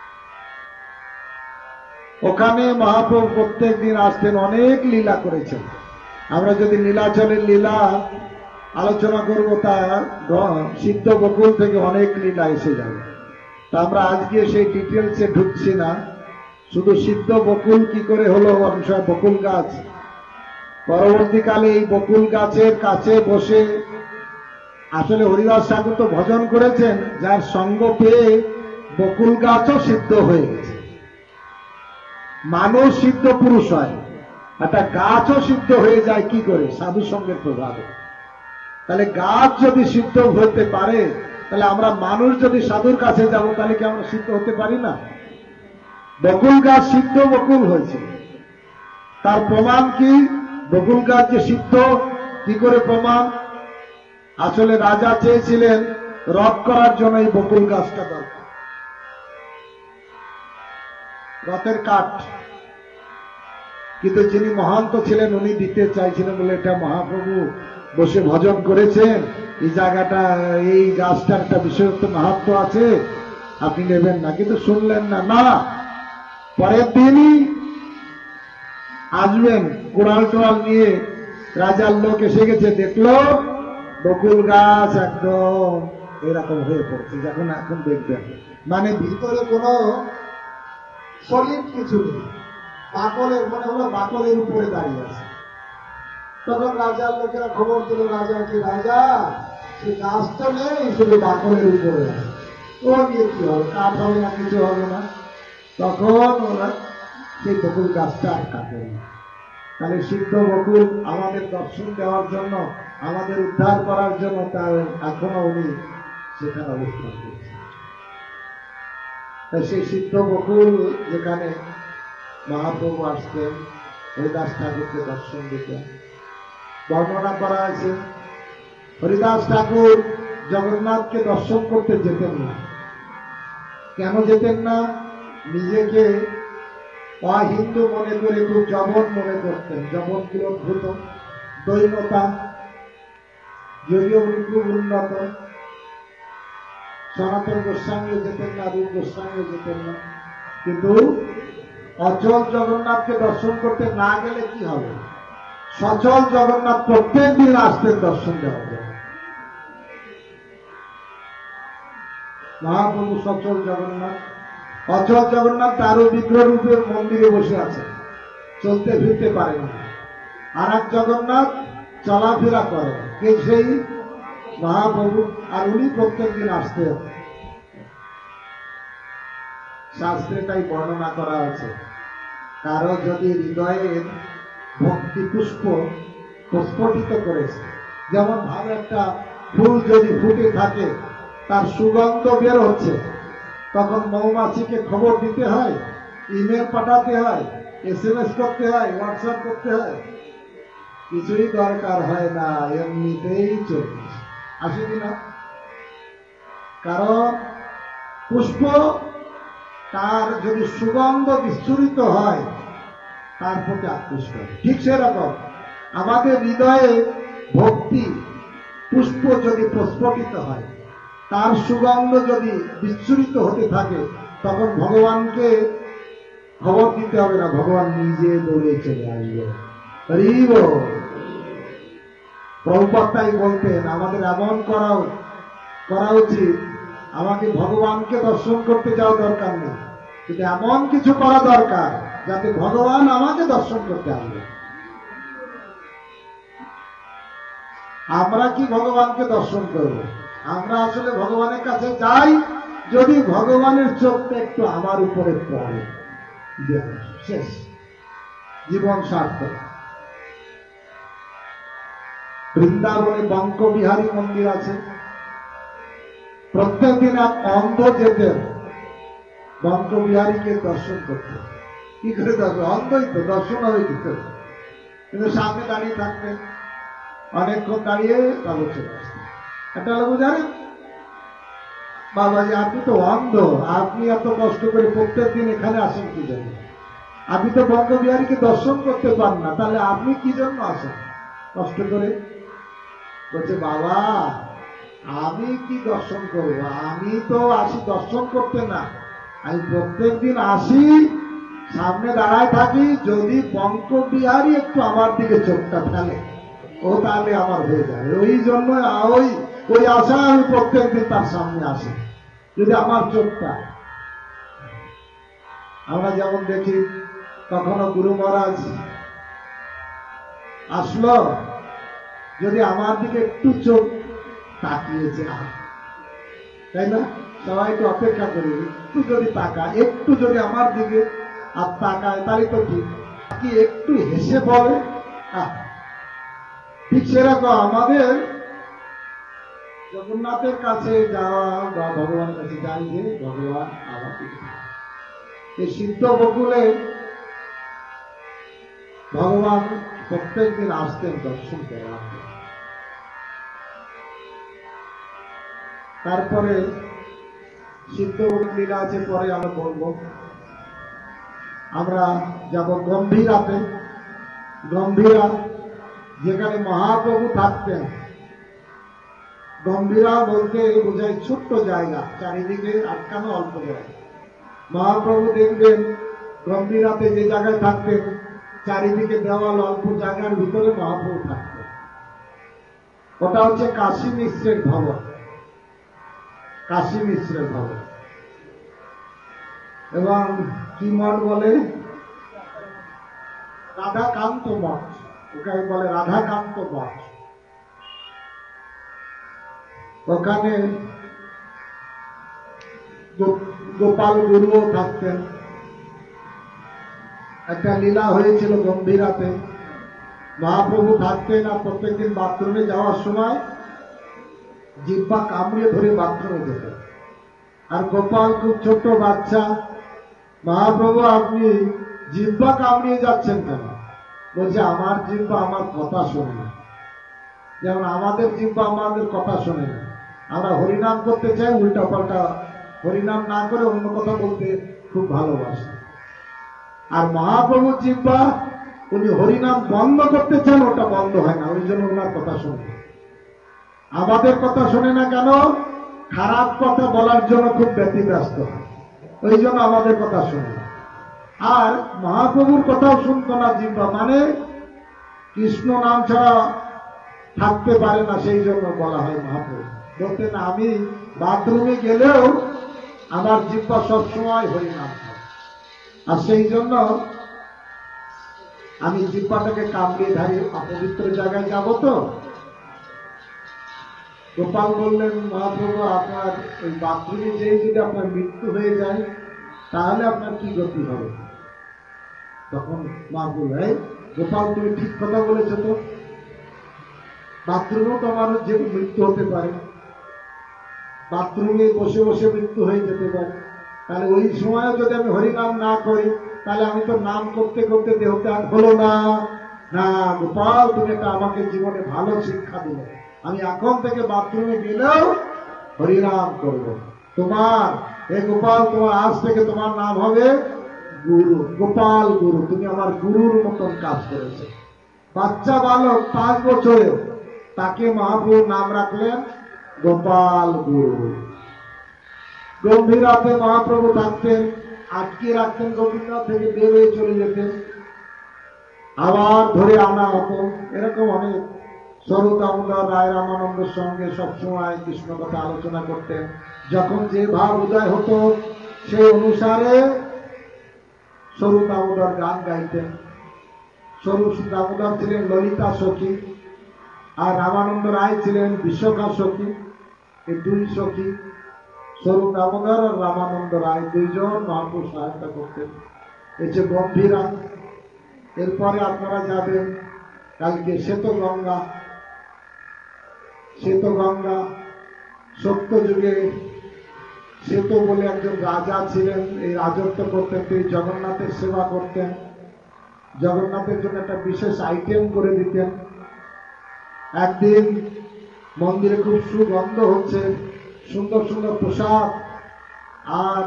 ওখানে মহাপ্রভু প্রত্যেক দিন আসতেন, অনেক লীলা করেছেন। আমরা যদি নীলাচলের লীলা আলোচনা করব তা সিদ্ধ বকুল থেকে অনেক লীলা এসে যাবে। তা আমরা আজকে সেই ডিটেলসে ঢুকছি না, শুধু সিদ্ধ বকুল কি করে হলো, অনুসার বকুল গাছ। পরবর্তীকালে এই বকুল গাছের কাছে বসে আসলে হরিদাস ঠাকুর তো ভজন করেছেন, যার সঙ্গ পেয়ে বকুল গাছও সিদ্ধ হয়ে গেছে। মানুষ সিদ্ধ পুরুষ হয়, একটা গাছও সিদ্ধ হয়ে যায় কি করে? সাধু সঙ্গের প্রভাবে। তাহলে গাছ যদি সিদ্ধ হতে পারে, তাহলে আমরা মানুষ যদি সাধুর কাছে যাব, তাহলে কি আমরা সিদ্ধ হতে পারি না? বকুল গাছ সিদ্ধ বকুল হয়েছে, তার প্রমাণ কি? বকুল গাছ যে সিদ্ধ কি করে প্রমাণ? আসলে রাজা চেয়েছিলেন রথ করার জন্য এই বকুল গাছটা দরকার, রথের কাঠ, কিন্তু যিনি মহান্ত ছিলেন উনি দিতে চাইছিলেন বলে, এটা মহাপ্রভু বসে ভজন করেছেন, এই জায়গাটা এই গাছটার একটা বিশেষত্ব মাহাত্ম আছে, আপনি নেবেন না। কিন্তু শুনলেন না। না, পরের দিনই আসবেন কোড়াল টোড়াল নিয়ে, রাজার লোক এসে গেছে, দেখলো বকুল গাছ একদম এরকম হয়ে পড়ছে, যখন এখন দেখবেন মানে ভিতরে কোনো সলিড কিছু নেই, বাকলের মনে হলো বাকলের উপরে দাঁড়িয়ে আছে। তখন রাজার লোকেরা খবর দিল রাজাকে, রাজা সে গাছটা নেই, শুধু বাকলের উপরে আছে, ও নিয়ে কি হবে, কাঠ হবে না, কিছু হবে না। তখন ওরা সেই বকুল গাছটা আর কাটে না। তাহলে সিদ্ধ বকুল আমাদের দর্শন দেওয়ার জন্য, আমাদের উদ্ধার করার জন্য তার এখনো উনি সেখানে অবস্থান করছেন। তাই সেই সিদ্ধ বকুল যেখানে মহাপ্রভু আসতেন, হরিদাস ঠাকুরকে দর্শন দিতেন, বর্ণনা করা আছে হরিদাস ঠাকুর জগন্নাথকে দর্শন করতে যেতেন না। কেন যেতেন না? নিজেকে অহিন্দু মনে করে খুব জবন মনে করতেন, জবন কিলোদ্ভূত দৈনতা, যদিও উনি খুব উন্নত। সনাতন গোস্বামীও যেতেন না, রূপ গোস্বামীও যেতেন না। কিন্তু অচল জগন্নাথকে দর্শন করতে না গেলে কি হবে? সচল জগন্নাথ প্রত্যেক দিন আসতেন দর্শন দেওয়ার জন্য। মহাপ্রভু সচল জগন্নাথ, অচল জগন্নাথ তারও বিগ্রহ রূপে মন্দিরে বসে আছে, চলতে ফিরতে পারে না। আর এক জগন্নাথ চলাফেরা করে, কে সেই? মহাপ্রভু। আর উনি প্রত্যেক দিন আসতেন। শাস্ত্রে তাই বর্ণনা করা আছে, কারো যদি হৃদয়ের ভক্তি পুষ্প প্রস্ফুটিত করেছে, যেমন ভালো একটা ফুল যদি ফুটে থাকে, তার সুগন্ধ বের হচ্ছে, তখন মৌমাছিকে খবর দিতে হয়, ইমেল পাঠাতে হয়, এস এম এস করতে হয়, হোয়াটসঅ্যাপ করতে হয়, কিছুই দরকার হয় না, এমনিতেই চলছে। আসে কিনা? কারণ পুষ্প তার যদি সুগন্ধ বিস্ফোরিত হয়, তার প্রতি আকৃষ্ট হয়। ঠিক সেরকম আমাদের হৃদয়ে ভক্তি পুষ্প যদি প্রস্ফুটিত হয়, তার সুগন্ধ যদি বিচ্ছুরিত হতে থাকে, তখন ভগবানকে খবর দিতে হবে না, ভগবান নিজে দৌড়ে চলে আসবে। প্রভুপাদ তাই বলতেন, আমাদের এমন করা করা উচিত, আমাকে ভগবানকে দর্শন করতে যাওয়া দরকার নেই, কিন্তু এমন কিছু করা দরকার যাতে ভগবান আমাকে দর্শন করতে আসবে। আমরা কি ভগবানকে দর্শন করব? আমরা আসলে ভগবানের কাছে যাই যদি ভগবানের চোখটা একটু আমার উপরে পড়ে, শেষ, জীবন সার্থক। বৃন্দাবনে বঙ্ক বিহারী মন্দির আছে, প্রত্যেক দিন এক অন্ধ যেতেন বঙ্কবিহারীকে দর্শন করতে। কি করে দর্শন? অন্ধই তো, দর্শন হবে কি করে? কিন্তু সামনে দাঁড়িয়ে থাকতেন, অনেকক্ষণ দাঁড়িয়ে তারপর চলে আসতেন। একটা লোক জানেন, বাবাজি আপনি তো অন্ধ, আপনি এত কষ্ট করে প্রত্যেক দিন এখানে আসেন কি জন্য? আপনি তো বঙ্কবিহারীকে দর্শন করতে পারেন না, তাহলে আপনি কি জন্য আসেন কষ্ট করে? বলছে বাবা আমি কি দর্শন করব, আমি তো আসি দর্শন করতে না, আমি প্রত্যেক দিন আসি, সামনে দাঁড়ায় থাকি, যদি বঙ্কবিহারী একটু আমার দিকে চোখটা ফেলে ও তাহলে আমার হয়ে যাবে, ওই জন্য ওই ওই আশা আমি প্রত্যেক দিন তার সামনে আসি, যদি আমার চোখটা। আমরা যেমন দেখি কখনো গুরু মহারাজ আসলো, যদি আমার দিকে একটু চোখ তাকিয়েছে, তাই না? সবাই একটু অপেক্ষা করি, একটু যদি তাকায়, একটু যদি আমার দিকে আর তাকায় তাহলে তো ঠিক, কি একটু হেসে বলে। ঠিক সেরকম আমাদের জগন্নাথের কাছে যাওয়া বা ভগবানের কাছে যাই যে ভগবান আমার এই সিদ্ধ বকুলে ভগবান প্রত্যেক দিন আসতেন দর্শন করা। তারপরে সিদ্ধ বকুল লীলা আছে, পরে আমরা বলবো। আমরা যাব গম্ভীরাতে। গম্ভীরা যেখানে মহাপ্রভু থাকতেন, গম্ভীরা বলতে বোঝায় ছোট্ট জায়গা, চারিদিকে আটকানো অল্প জায়গা। মহাপ্রভু দেখবেন গম্ভীরাতে যে জায়গায় থাকতেন, চারিদিকে দেওয়াল, অল্প জায়গার ভিতরে মহাপ্রভু থাকতেন। ওটা হচ্ছে কাশী মিশ্রের ভবন, কাশী মিশ্রের ভবন। এবং কি মঠ বলে? রাধাকান্ত মঠ, ওকে বলে রাধাকান্ত মঠ। ওখানে গোপাল গুরুও থাকতেন। একটা লীলা হয়েছিল গম্ভীরাতে, মহাপ্রভু থাকতেন আর প্রত্যেকদিন বাথরুমে যাওয়ার সময় জিহ্বা কামড়িয়ে ধরে বাথরুমে যেতেন। আর গোপাল খুব ছোট বাচ্চা, মহাপ্রভু আপনি জিহ্বা কামড়িয়ে যাচ্ছেন কেন? বলছে আমার জিহ্বা আমার কথা শোনে না। যেমন আমাদের জিহ্বা আমাদের কথা শোনে না, আমরা হরিনাম করতে চাই, উল্টা পাল্টা হরিনাম না করে অন্য কথা বলতে খুব ভালোবাসে। আর মহাপ্রভুর জিহ্বা, উনি হরিনাম বন্ধ করতে চান, ওটা বন্ধ হয় না, ওই জন্য ওনার কথা শোনে। আমাদের কথা শোনে না কেন? খারাপ কথা বলার জন্য খুব ব্যতিব্যস্ত হয়, ওই জন্য আমাদের কথা শোনে না। আর মহাপ্রভুর কথাও শুনতো না জিহ্বা, মানে কৃষ্ণ নাম ছাড়া থাকতে পারে না, সেই জন্য বলা হয় মহাপ্রভু বলতেন আমি বাথরুমে গেলেও আমার জিহ্বা সবসময় হরিনাম হয়। আর সেই জন্য আমি জিহ্বাটাকে কামড়িয়ে ধারি, অপবিত্র জায়গায় যাব তো। গোপাল বললেন মহাপ্রভু আপনার ওই বাথরুমে যেই যদি আপনার মৃত্যু হয়ে যায় তাহলে আপনার কি গতি হবে? তখন মা বললেন গোপাল তুমি ঠিক কথা বলেছো তো, বাথরুমেও তো মানুষ যে মৃত্যু হতে পারে, বাথরুমে বসে বসে মৃত্যু হয়ে যেতে পারে, তাহলে ওই সময় যদি আমি হরিনাম না করি তাহলে আমি তো নাম করতে করতে দেহত্যাগ হলো না। না গোপাল, তুমি এটা আমাকে জীবনে ভালো শিক্ষা দিলে, আমি এখন থেকে বাথরুমে গেলেও হরিনাম করব। তোমার হে গোপাল, তোমার আজ থেকে তোমার নাম হবে গুরু, গোপাল গুরু, তুমি আমার গুরুর মতন কাজ করেছো। বাচ্চা বালক পাঁচ বছরে, তাকে মহাপ্রভুর নাম রাখলেন গোপাল গুরু। গম্ভীরাতে মহাপ্রভু থাকতেন, আটকে রাখতেন, গম্ভীরনাথ থেকে বের হয়ে চলে যেতেন, আবার ধরে আনা হতো। এরকম অনেক। স্বরূপ দামোদর রায় রামানন্দের সঙ্গে সবসময় কৃষ্ণ কথা আলোচনা করতেন। যখন যে ভাব উদয় হতো সেই অনুসারে স্বরূপ দামোদর গান গাইতেন। স্বরূপ দামোদর ছিলেন ললিতা সখী, আর রামানন্দ রায় ছিলেন বিশ্বকা সখী। এই দুই সখী স্বরূপ দামোদর আর রামানন্দ রায় দুইজন মহাপুরুষ সহায়তা করতেন। এই যে গম্ভীরা। এরপরে আপনারা যাবেন কালকে শ্বেত গঙ্গা। শ্বেত গঙ্গা সত্য যুগে শ্বেত বলে একজন রাজা ছিলেন, এই রাজত্ব করতেন, তিনি জগন্নাথের সেবা করতেন, জগন্নাথের জন্য একটা বিশেষ আইটেম করে দিতেন। একদিন মন্দিরে খুব সুগন্ধ হচ্ছে, সুন্দর সুন্দর প্রসাদ, আর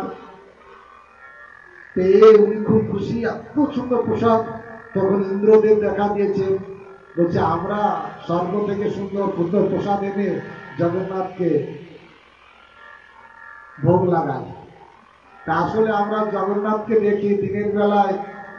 পেয়ে উনি খুব খুশি, এত সুন্দর প্রসাদ। তখন ইন্দ্রদেব দেখা দিয়েছে, বলছে আমরা স্বর্গ থেকে সুন্দর সুন্দর প্রসাদ এনে জগন্নাথকে ভোগ লাগাই। তা আসলে আমরা জগন্নাথকে দেখি দিনের বেলায়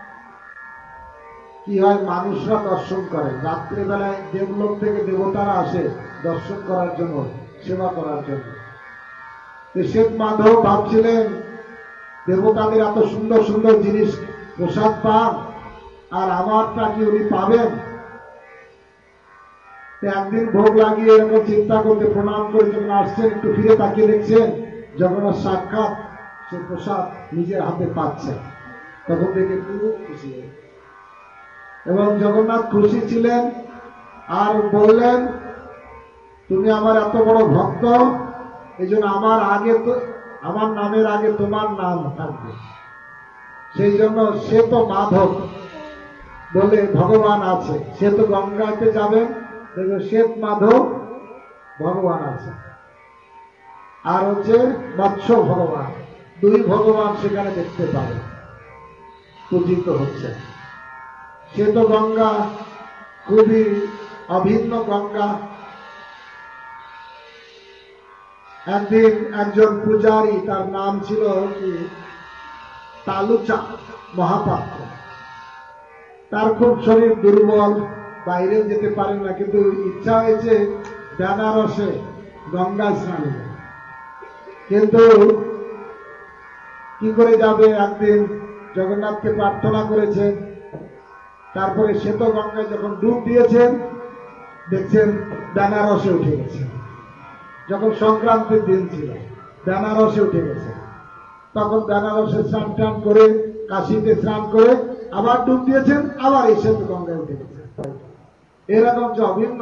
কি হয়, মানুষরা দর্শন করে, রাত্রে বেলায় দেবলোক থেকে দেবতারা আসে দর্শন করার জন্য, সেবা করার জন্য। শ্বেত মাধব ভাবছিলেন দেবতাদের এত সুন্দর সুন্দর জিনিস প্রসাদ পান, আর আমারটা কি উনি পাবেন? একদিন ভোগ লাগিয়ে এরকম চিন্তা করতে প্রণাম করে যখন আসছেন, একটু ফিরে তাকিয়ে দেখছেন জগন্নাথ সাক্ষাৎ সে প্রসাদ নিজের হাতে পাচ্ছেন। তখন দেখে খুব খুশি, এবং জগন্নাথ খুশি ছিলেন আর বললেন, তুমি আমার এত বড় ভক্ত, এই জন্য আমার আগে তো আমার নামের আগে তোমার নাম থাকবে। সেই জন্য সে তো মাধব বলে ভগবান আছে, সে তো গঙ্গাতে যাবেন, দেখবে শ্বেত মাধব ভগবান আছে, আর হচ্ছে মৎস্য ভগবান, দুই ভগবান সেখানে দেখতে পাবে, পূজিত হচ্ছে। শ্বেত গঙ্গা খুবই অভিন্ন গঙ্গা। একদিন একজন পূজারী, তার নাম ছিল কি তালুচা মহাপাত্র, তার খুব শরীর দুর্বল, বাইরে যেতে পারেন না, কিন্তু ইচ্ছা হয়েছে বেনারসে গঙ্গা স্নানে, কিন্তু কি করে যাবে? একদিন জগন্নাথকে প্রার্থনা করেছেন, তারপরে শ্বেত গঙ্গায় যখন ডুব দিয়েছেন, দেখছেন বেনারসে উঠে গেছে। যখন সংক্রান্তির দিন ছিল, বেনারসে উঠে গেছে। তখন বেনারসে স্নান টান করে, কাশীতে স্নান করে আবার ডুব দিয়েছেন, আবার এই শ্বেত গঙ্গায় উঠে গেছে। এরকম যে অভিন্ন।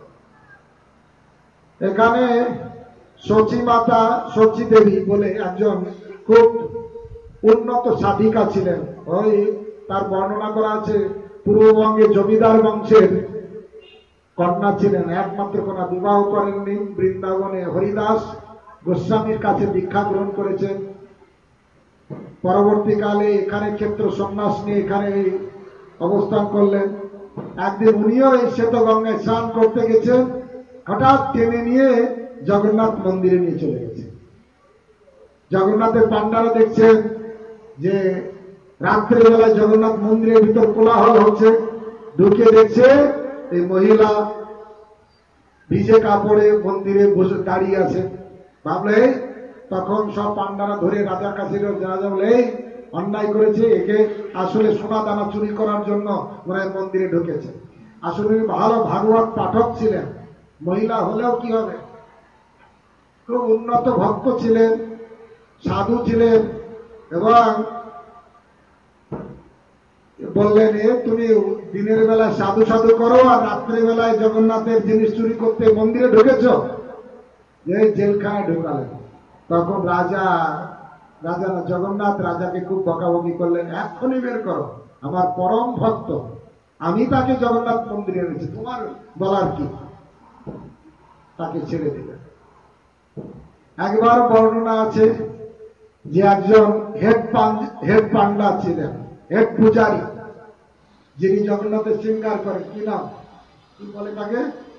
এখানে সচী মাতা, সচী দেবী বলে একজন খুব উন্নত সাধিকা ছিলেন। ওই তার বর্ণনা করা আছে, পূর্ববঙ্গে জমিদার বংশের কন্যা ছিলেন, একমাত্র কন্যা, বিবাহ করেননি। বৃন্দাবনে হরিদাস গোস্বামীর কাছে দীক্ষা গ্রহণ করেছেন। পরবর্তীকালে এখানে ক্ষেত্র সন্ন্যাস নিয়ে এখানে অবস্থান করলেন। একদিন উনিও এই শ্বেত গঙ্গায় স্নান করতে গেছেন, হঠাৎ টেনে নিয়ে জগন্নাথ মন্দিরে নিয়ে চলে গেছে। জগন্নাথের পান্ডারা দেখছেন যে রাত্রিবেলায় জগন্নাথ মন্দিরের ভিতর কোলাহল হচ্ছে, ঢুকে দেখছে এই মহিলা ভিজে কাপড়ে মন্দিরে বসে দাঁড়িয়ে আছে। ভাবলে, তখন সব পান্ডারা ধরে রাজার কাছে রাজা বলে, এই অন্যায় করেছে, একে আসলে সোনা দানা চুরি করার জন্য ওরা মন্দিরে ঢুকেছে। আসলে ভালো ভাগবত পাঠক ছিলেন, মহিলা হলেও কি হবে, খুব উন্নত ভক্ত ছিলেন, সাধু ছিলেন, এবং বললেন, এ তুমি দিনের বেলায় সাধু সাধু করো, আর রাত্রে বেলায় জগন্নাথের জিনিস চুরি করতে মন্দিরে ঢুকেছ, যে জেলখানায় ঢুকালেন। তখন রাজা রাজা জগন্নাথ রাজাকে খুব বকাবকি করলেন, এক্ষুনি বের করো, আমার পরম ভক্ত, আমি তাকে জগন্নাথ মন্দিরে এনেছি, তোমার বলার কি? তাকে ছেড়ে দিলেন। একবার বর্ণনা আছে যে একজন হেড হেড পান্ডা ছিলেন, হেড পূজারী, যিনি জগন্নাথের শৃঙ্গার করেন, কি নাম, কি বলে তাকে?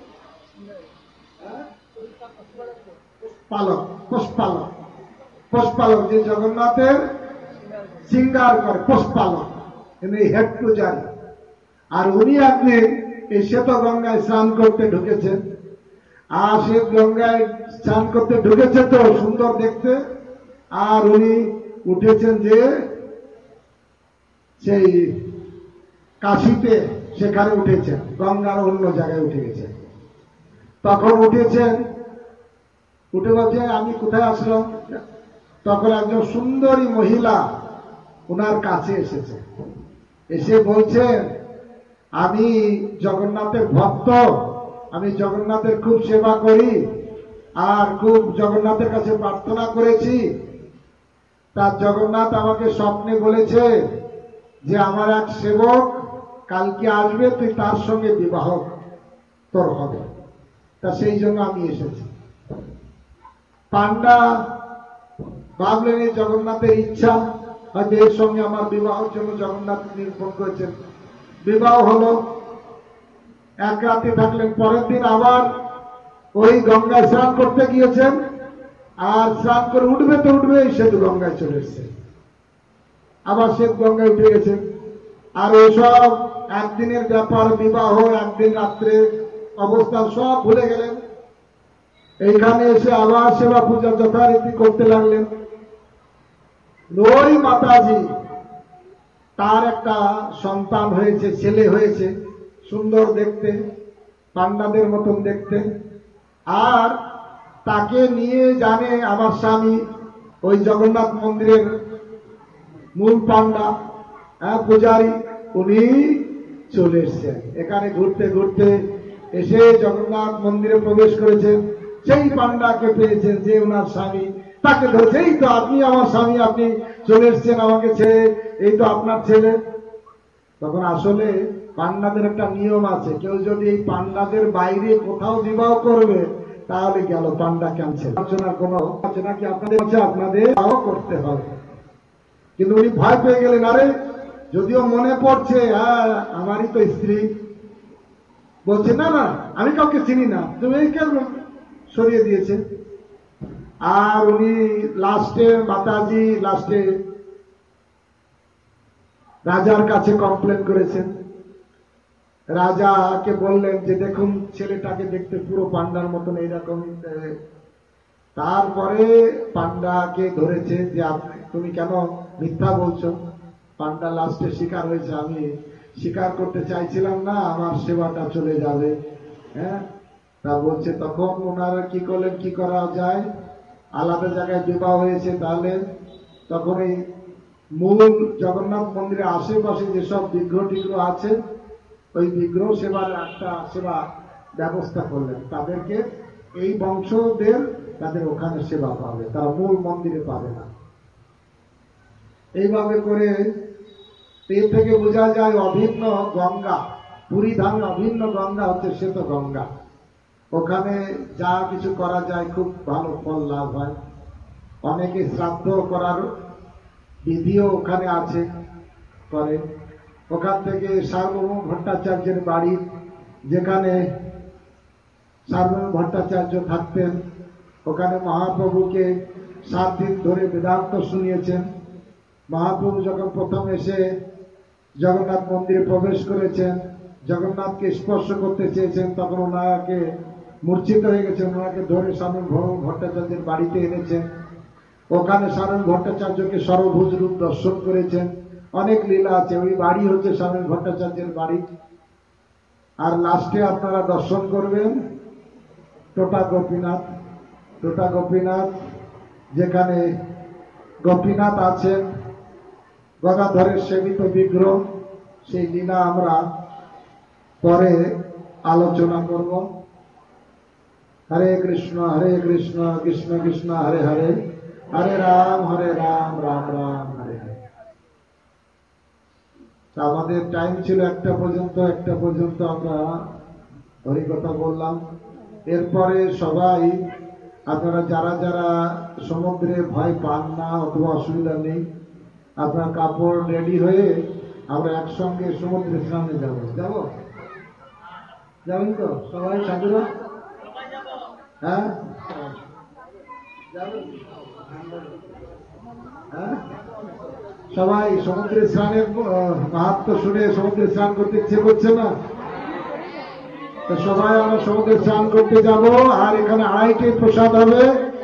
পালক, পুষ্পালক, পুষ্পালক, যে জগন্নাথের শৃঙ্গার করে, পুষ্পালক, ইনি হেড পূজারী। আর উনি একদিন এই শ্বেত গঙ্গায় স্নান করতে ঢুকেছেন, আর শ্বেত গঙ্গায় স্নান করতে ঢুকেছে তো সুন্দর দেখতে, আর উনি উঠেছেন যে সেই কাশীতে, সেখানে উঠেছেন, গঙ্গার অন্য জায়গায় উঠে গেছেন। তখন উঠেছেন, উঠে বলছে, আমি কোথায় আসলাম? তখন একজন সুন্দরী মহিলা ওনার কাছে এসেছে, এসে বলছেন, আমি জগন্নাথের ভক্ত, আমি জগন্নাথের খুব সেবা করি, আর খুব জগন্নাথের কাছে প্রার্থনা করেছি। তার জগন্নাথ আমাকে স্বপ্নে বলেছে যে আমার এক সেবক কালকে আসবে, তুই তার সঙ্গে বিবাহ তোর হবে। তা সেই জন্য আমি এসেছি। পান্ডা ভাবলেন এই জগন্নাথের ইচ্ছা, হয়তো এর সঙ্গে আমার বিবাহের জন্য জগন্নাথ নিরূপণ করেছেন। বিবাহ হলো, এক রাতে থাকলেন। পরের দিন আবার ওই গঙ্গায় স্নান করতে গিয়েছেন, আর স্নান করে উঠবে তো উঠবে এই সেতু গঙ্গায় চলে এসছে। আবার সেতু গঙ্গায় উঠে গেছেন। আর ওইসব একদিনের ব্যাপার, বিবাহ একদিন রাত্রে অবস্থান সব ভুলে গেলেন। এইখানে এসে আবার সেবা পূজা যথারীতি করতে লাগলেন। ওই মাতাজি তার একটা সন্তান হয়েছে, ছেলে হয়েছে, সুন্দর দেখতে, পান্ডাদের মতন দেখতে। আর তাকে নিয়ে জানে আমার স্বামী ওই জগন্নাথ মন্দিরের মূল পান্ডা, হ্যাঁ পূজারী, উনি চলে এসছেন। এখানে ঘুরতে ঘুরতে এসে জগন্নাথ মন্দিরে প্রবেশ করেছেন। সেই পান্ডাকে পেয়েছেন যে ওনার স্বামী, তাকে ধরেছে, এই তো আপনি আমার স্বামী, আপনি চলে এসছেন আমাকে ছেড়ে, এই তো আপনার ছেলে। তখন আসলে পান্ডাদের একটা নিয়ম আছে, কেউ যদি এই পান্ডাদের বাইরে কোথাও বিবাহ করবে তাহলে গেল, পান্ডা ক্যান্সেল। আলোচনার কোনো আছে নাকি আপনাদের আছে, আপনাদের করতে হবে। কিন্তু উনি ভয় পেয়ে গেলেন। আরে যদিও মনে পড়ছে হ্যাঁ আমারই তো স্ত্রী, বলছে না না আমি কাউকে চিনি না, তুমি কেন, সরিয়ে দিয়েছে। আর উনি লাস্টে মাতাজি লাস্টে রাজার কাছে কমপ্লেন করেছেন। রাজাকে বললেন যে দেখুন ছেলেটাকে দেখতে পুরো পান্ডার মতন এইরকম। তারপরে পান্ডাকে ধরেছে যে তুমি কেন মিথ্যা বলছো। পান্ডা লাস্টে স্বীকার হয়েছে, আমি স্বীকার করতে চাইছিলাম না, আমার সেবাটা চলে যাবে। হ্যাঁ, তা বলছে তখন ওনারা কি করলেন, কি করা যায়, আলাদা জায়গায় বিবাহ হয়েছে, তাহলে তখন এই মূল জগন্নাথ মন্দিরের আশেপাশে যেসব বিগ্রহ টিগ্রহ আছে ওই বিগ্রহ সেবার একটা সেবা ব্যবস্থা করলেন। তাদেরকে এই বংশদের তাদের ওখানে সেবা পাবে, তারা মূল মন্দিরে পাবে না। এইভাবে করে এর থেকে বোঝা যায় অভিন্ন গঙ্গা, পুরী ধামে অভিন্ন গঙ্গা হচ্ছে শ্বেত গঙ্গা। ওখানে যা কিছু করা যায় খুব ভালো ফল লাভ হয়। অনেকে শ্রাদ্ধ করার বিধিও ওখানে আছে, করে। ওখান থেকে সার্বভৌম ভট্টাচার্যের বাড়ি, যেখানে সার্বভৌম ভট্টাচার্য থাকতেন, ওখানে মহাপ্রভুকে সাত দিন ধরে বেদান্ত শুনিয়েছেন। মহাপ্রভু যখন প্রথম এসে জগন্নাথ মন্দিরে প্রবেশ করেছেন, জগন্নাথকে স্পর্শ করতে চেয়েছেন, তখন ওনাকে মূর্ছিত হয়ে গেছেন। ওনাকে ধরে সার্বভৌম ভট্টাচার্যের বাড়িতে এনেছেন। ওখানে সার্বভৌম ভট্টাচার্যকে সরভুজ রূপ দর্শন করেছেন। অনেক লীলা আছে। ওই বাড়ি হচ্ছে সার্বভৌম ভট্টাচার্যের বাড়ি। আর লাস্টে আপনারা দর্শন করবেন টোটা গোপীনাথ। টোটা গোপীনাথ, যেখানে গোপীনাথ আছেন গদাধরের সেবিত বিগ্রহ, সেই লীলা আমরা পরে আলোচনা করব। হরে কৃষ্ণ হরে কৃষ্ণ কৃষ্ণ কৃষ্ণ হরে হরে, হরে রাম হরে রাম রাম রাম হরে হরে। আমাদের টাইম ছিল একটা পর্যন্ত, একটা পর্যন্ত আমরা হরিকথা বললাম। এরপরে সবাই আপনারা যারা যারা সমুদ্রে ভয় পান না অথবা অসুবিধা নেই, আপনার কাপড় রেডি হয়ে আমরা একসঙ্গে সমুদ্রে স্নানে যাব। যাব যাবেন তো সবাই সাধুরা? হ্যাঁ হ্যাঁ, সবাই সমুদ্রে স্নানের মাহাত্ম্য শুনে সমুদ্রে স্নান করতে ইচ্ছে করছে না? সবাই আমরা সমুদ্রে স্নান করতে যাব। আর এখানে আড়াইটি প্রসাদ হবে।